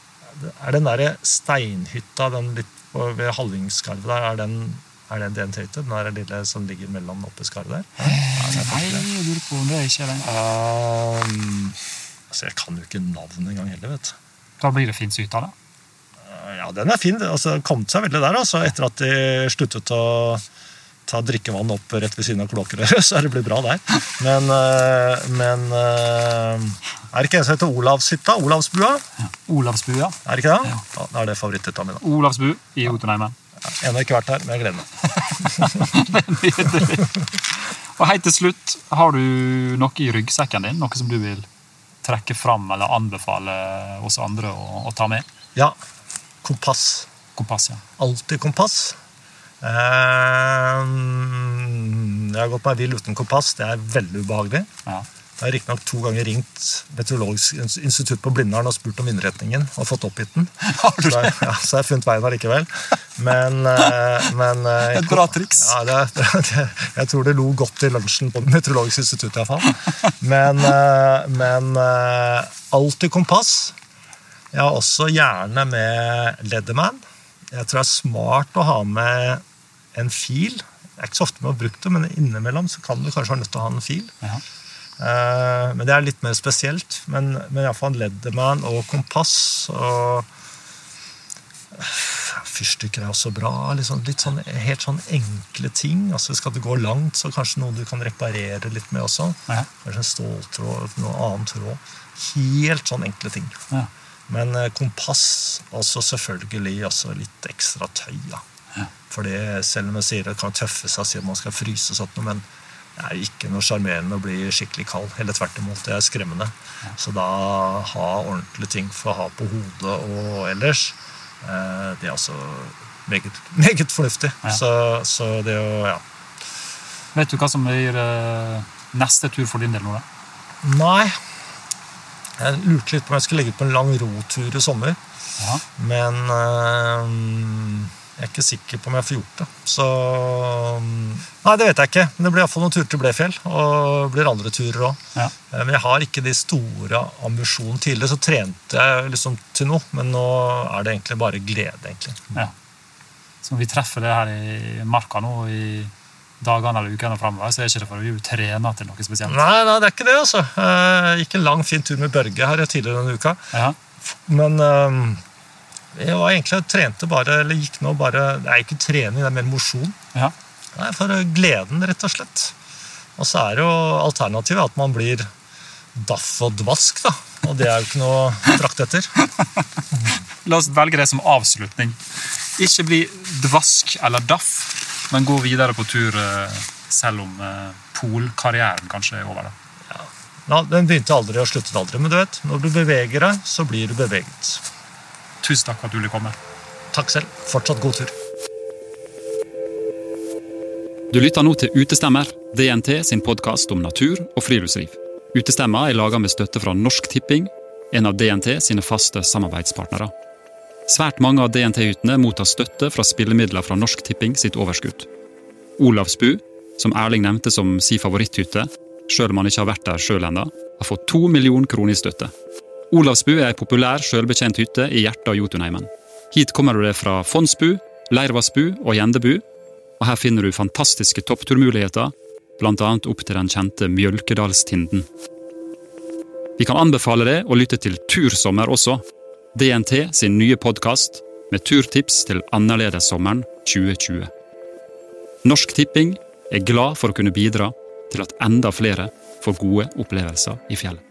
Er den der steinhytta, den litt på, ved Hallingskarvet der, er den, er den D N T-hytte? Den der lille som ligger mellom oppe i skarvet der? Ja, Nei, jeg lurer på om det ikke er den. Um, altså, jeg kan jo ikke navn engang heller, vet du. Da blir det Finnshytta, da? Ja, den er fin. Altså, kom seg veldig der, altså, etter at de sluttet å ta drikkevann opp rett ved siden av kloakkrøret, så er det blitt bra der. Men, men er det ikke en som heter Olavshytta? Olavsbua? Ja, Olavsbua. Er det ikke det? Ja. Ja, da er det favoritthytta mi da. Olavsbu i Jotunheimen. Ja, jeg har ikke vært der, men jeg gleder meg. Og helt til slutt, har du noe i ryggsekken din? Noe som du vil trekke fram eller anbefale oss andre å, å ta med? Ja, kompass. Kompass, ja. Alltid kompass. Jeg har gått meg vill uten kompass. Det er veldig ubehagelig. Ja. Jeg har riktig nok to ganger ringt Meteorologisk institutt på Blindern og spurt om vindretningen og fått oppgitt den. Har du det? Så jeg, ja, så jeg har funnet veien allikevel. Men, men et bra triks. Ja, det, det, jeg tror det lo godt i lunsjen på Meteorologisk institutt i hvert fall. Men, men alltid kompass. Jeg har også gjerne med Leatherman. Jeg tror det er smart å ha med en fil. Jeg er ikke så ofte med å bruke det, men innimellom så kan du kanskje være nødt til å ha en fil. Ja. Uh, men det er litt mer spesielt. Men, men i hvert fall Leatherman og kompass og fyrstikker er også bra. Liksom, litt sånn, helt sånn enkle ting. Altså, skal det gå langt, så kanskje noe du kan reparere litt med også. Ja. Kanskje en ståltråd, noe annet tråd. Helt sånn enkle ting. Ja. Men kompass, også selvfølgelig også litt ekstra tøy. Ja. Ja. For det, selv om jeg sier det kan tøffe seg, sier man skal fryse sånt noe, men det er ikke noe charmerende å bli skikkelig kald. Eller tvert imot, det er skremmende. Ja. Så da ha ordentlige ting for å ha på hodet og ellers, eh, det er altså meget, meget fornuftig. Ja. Så, så det å, ja. Vet du hva som blir uh, neste tur for din del nå da? Nei. Jeg lurte litt på om jeg skulle legge ut på en lang rotur i sommer. Ja. Men øh, jeg er ikke sikker på om jeg får gjort det. Så nei, det vet jeg ikke. Men det blir i hvert fall noen turer til Blefjell, og blir andre turer også. Ja. Men jeg har ikke de store ambisjonene. Tidligere så trente jeg liksom til noe, men nå er det egentlig bare glede, egentlig. Ja. Så vi treffer det her i marka nå i dagene eller ukene fremover, så er ikke det for å trene til noe spesielt. Nei, nei, det er ikke det, altså. Jeg gikk en lang, fin tur med Børge her tidligere denne uka. Ja. Men um, jeg var egentlig trente bare, eller gikk nå bare, det er ikke trening, det er mer motion. Ja. Nei, for gleden, rett og slett. Og så er det jo alternativet at man blir daff og dvask, da. Og det er jo ikke noe drakt etter. La oss velge det som avslutning. Ikke bli dvask eller daff, men gå videre på tur selv om polkarrieren kanskje er over. Ja. Ja, den begynte aldri og sluttet aldri, men du vet, når du beveger deg, så blir du beveget. Tusen takk for at du ville komme. Takk selv. Fortsatt god tur. Du lytter nå til Utestemmer, D N T sin podcast om natur og friluftsliv. Utestemmer er laget med støtte fra Norsk Tipping, en av D N T sine faste samarbeidspartnere. Svært mange av D N T-hyttene mottar støtte fra spillemidler fra Norsk Tipping sitt overskudd. Olavsbu, som Erling nevnte som sin favoritthytte, selv om han ikke har vært der selv enda, har fått to millioner kroner i støtte. Olavsbu er en populær selvbetjent hytte i hjertet av Jotunheimen. Hit kommer du det fra Fondsbu, Leirvassbu og Gjendebu, og her finner du fantastiske toppturmuligheter, blant annet opp til den kjente Mjølkedalstinden. Vi kan anbefale deg å lytte til Tursommer også, D N T sin nye podcast med turtips til annerledessommeren tjue tjue. Norsk Tipping er glad for å kunne bidra til at enda flere får gode opplevelser i fjellet.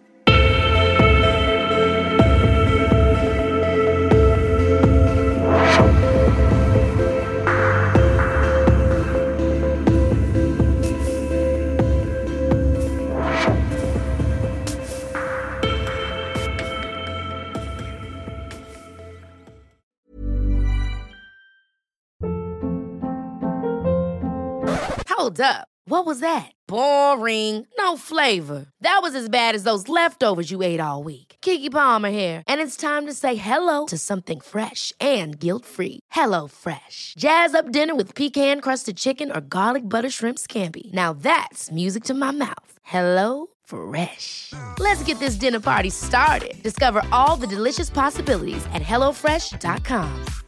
Hold up. What was that? Boring. No flavor. That was as bad as those leftovers you ate all week. Keke Palmer here, and it's time to say hello to something fresh and guilt-free. Hello Fresh. Jazz up dinner with pecan-crusted chicken or garlic butter shrimp scampi. Now that's music to my mouth. Hello Fresh. Let's get this dinner party started. Discover all the delicious possibilities at hello fresh dot com.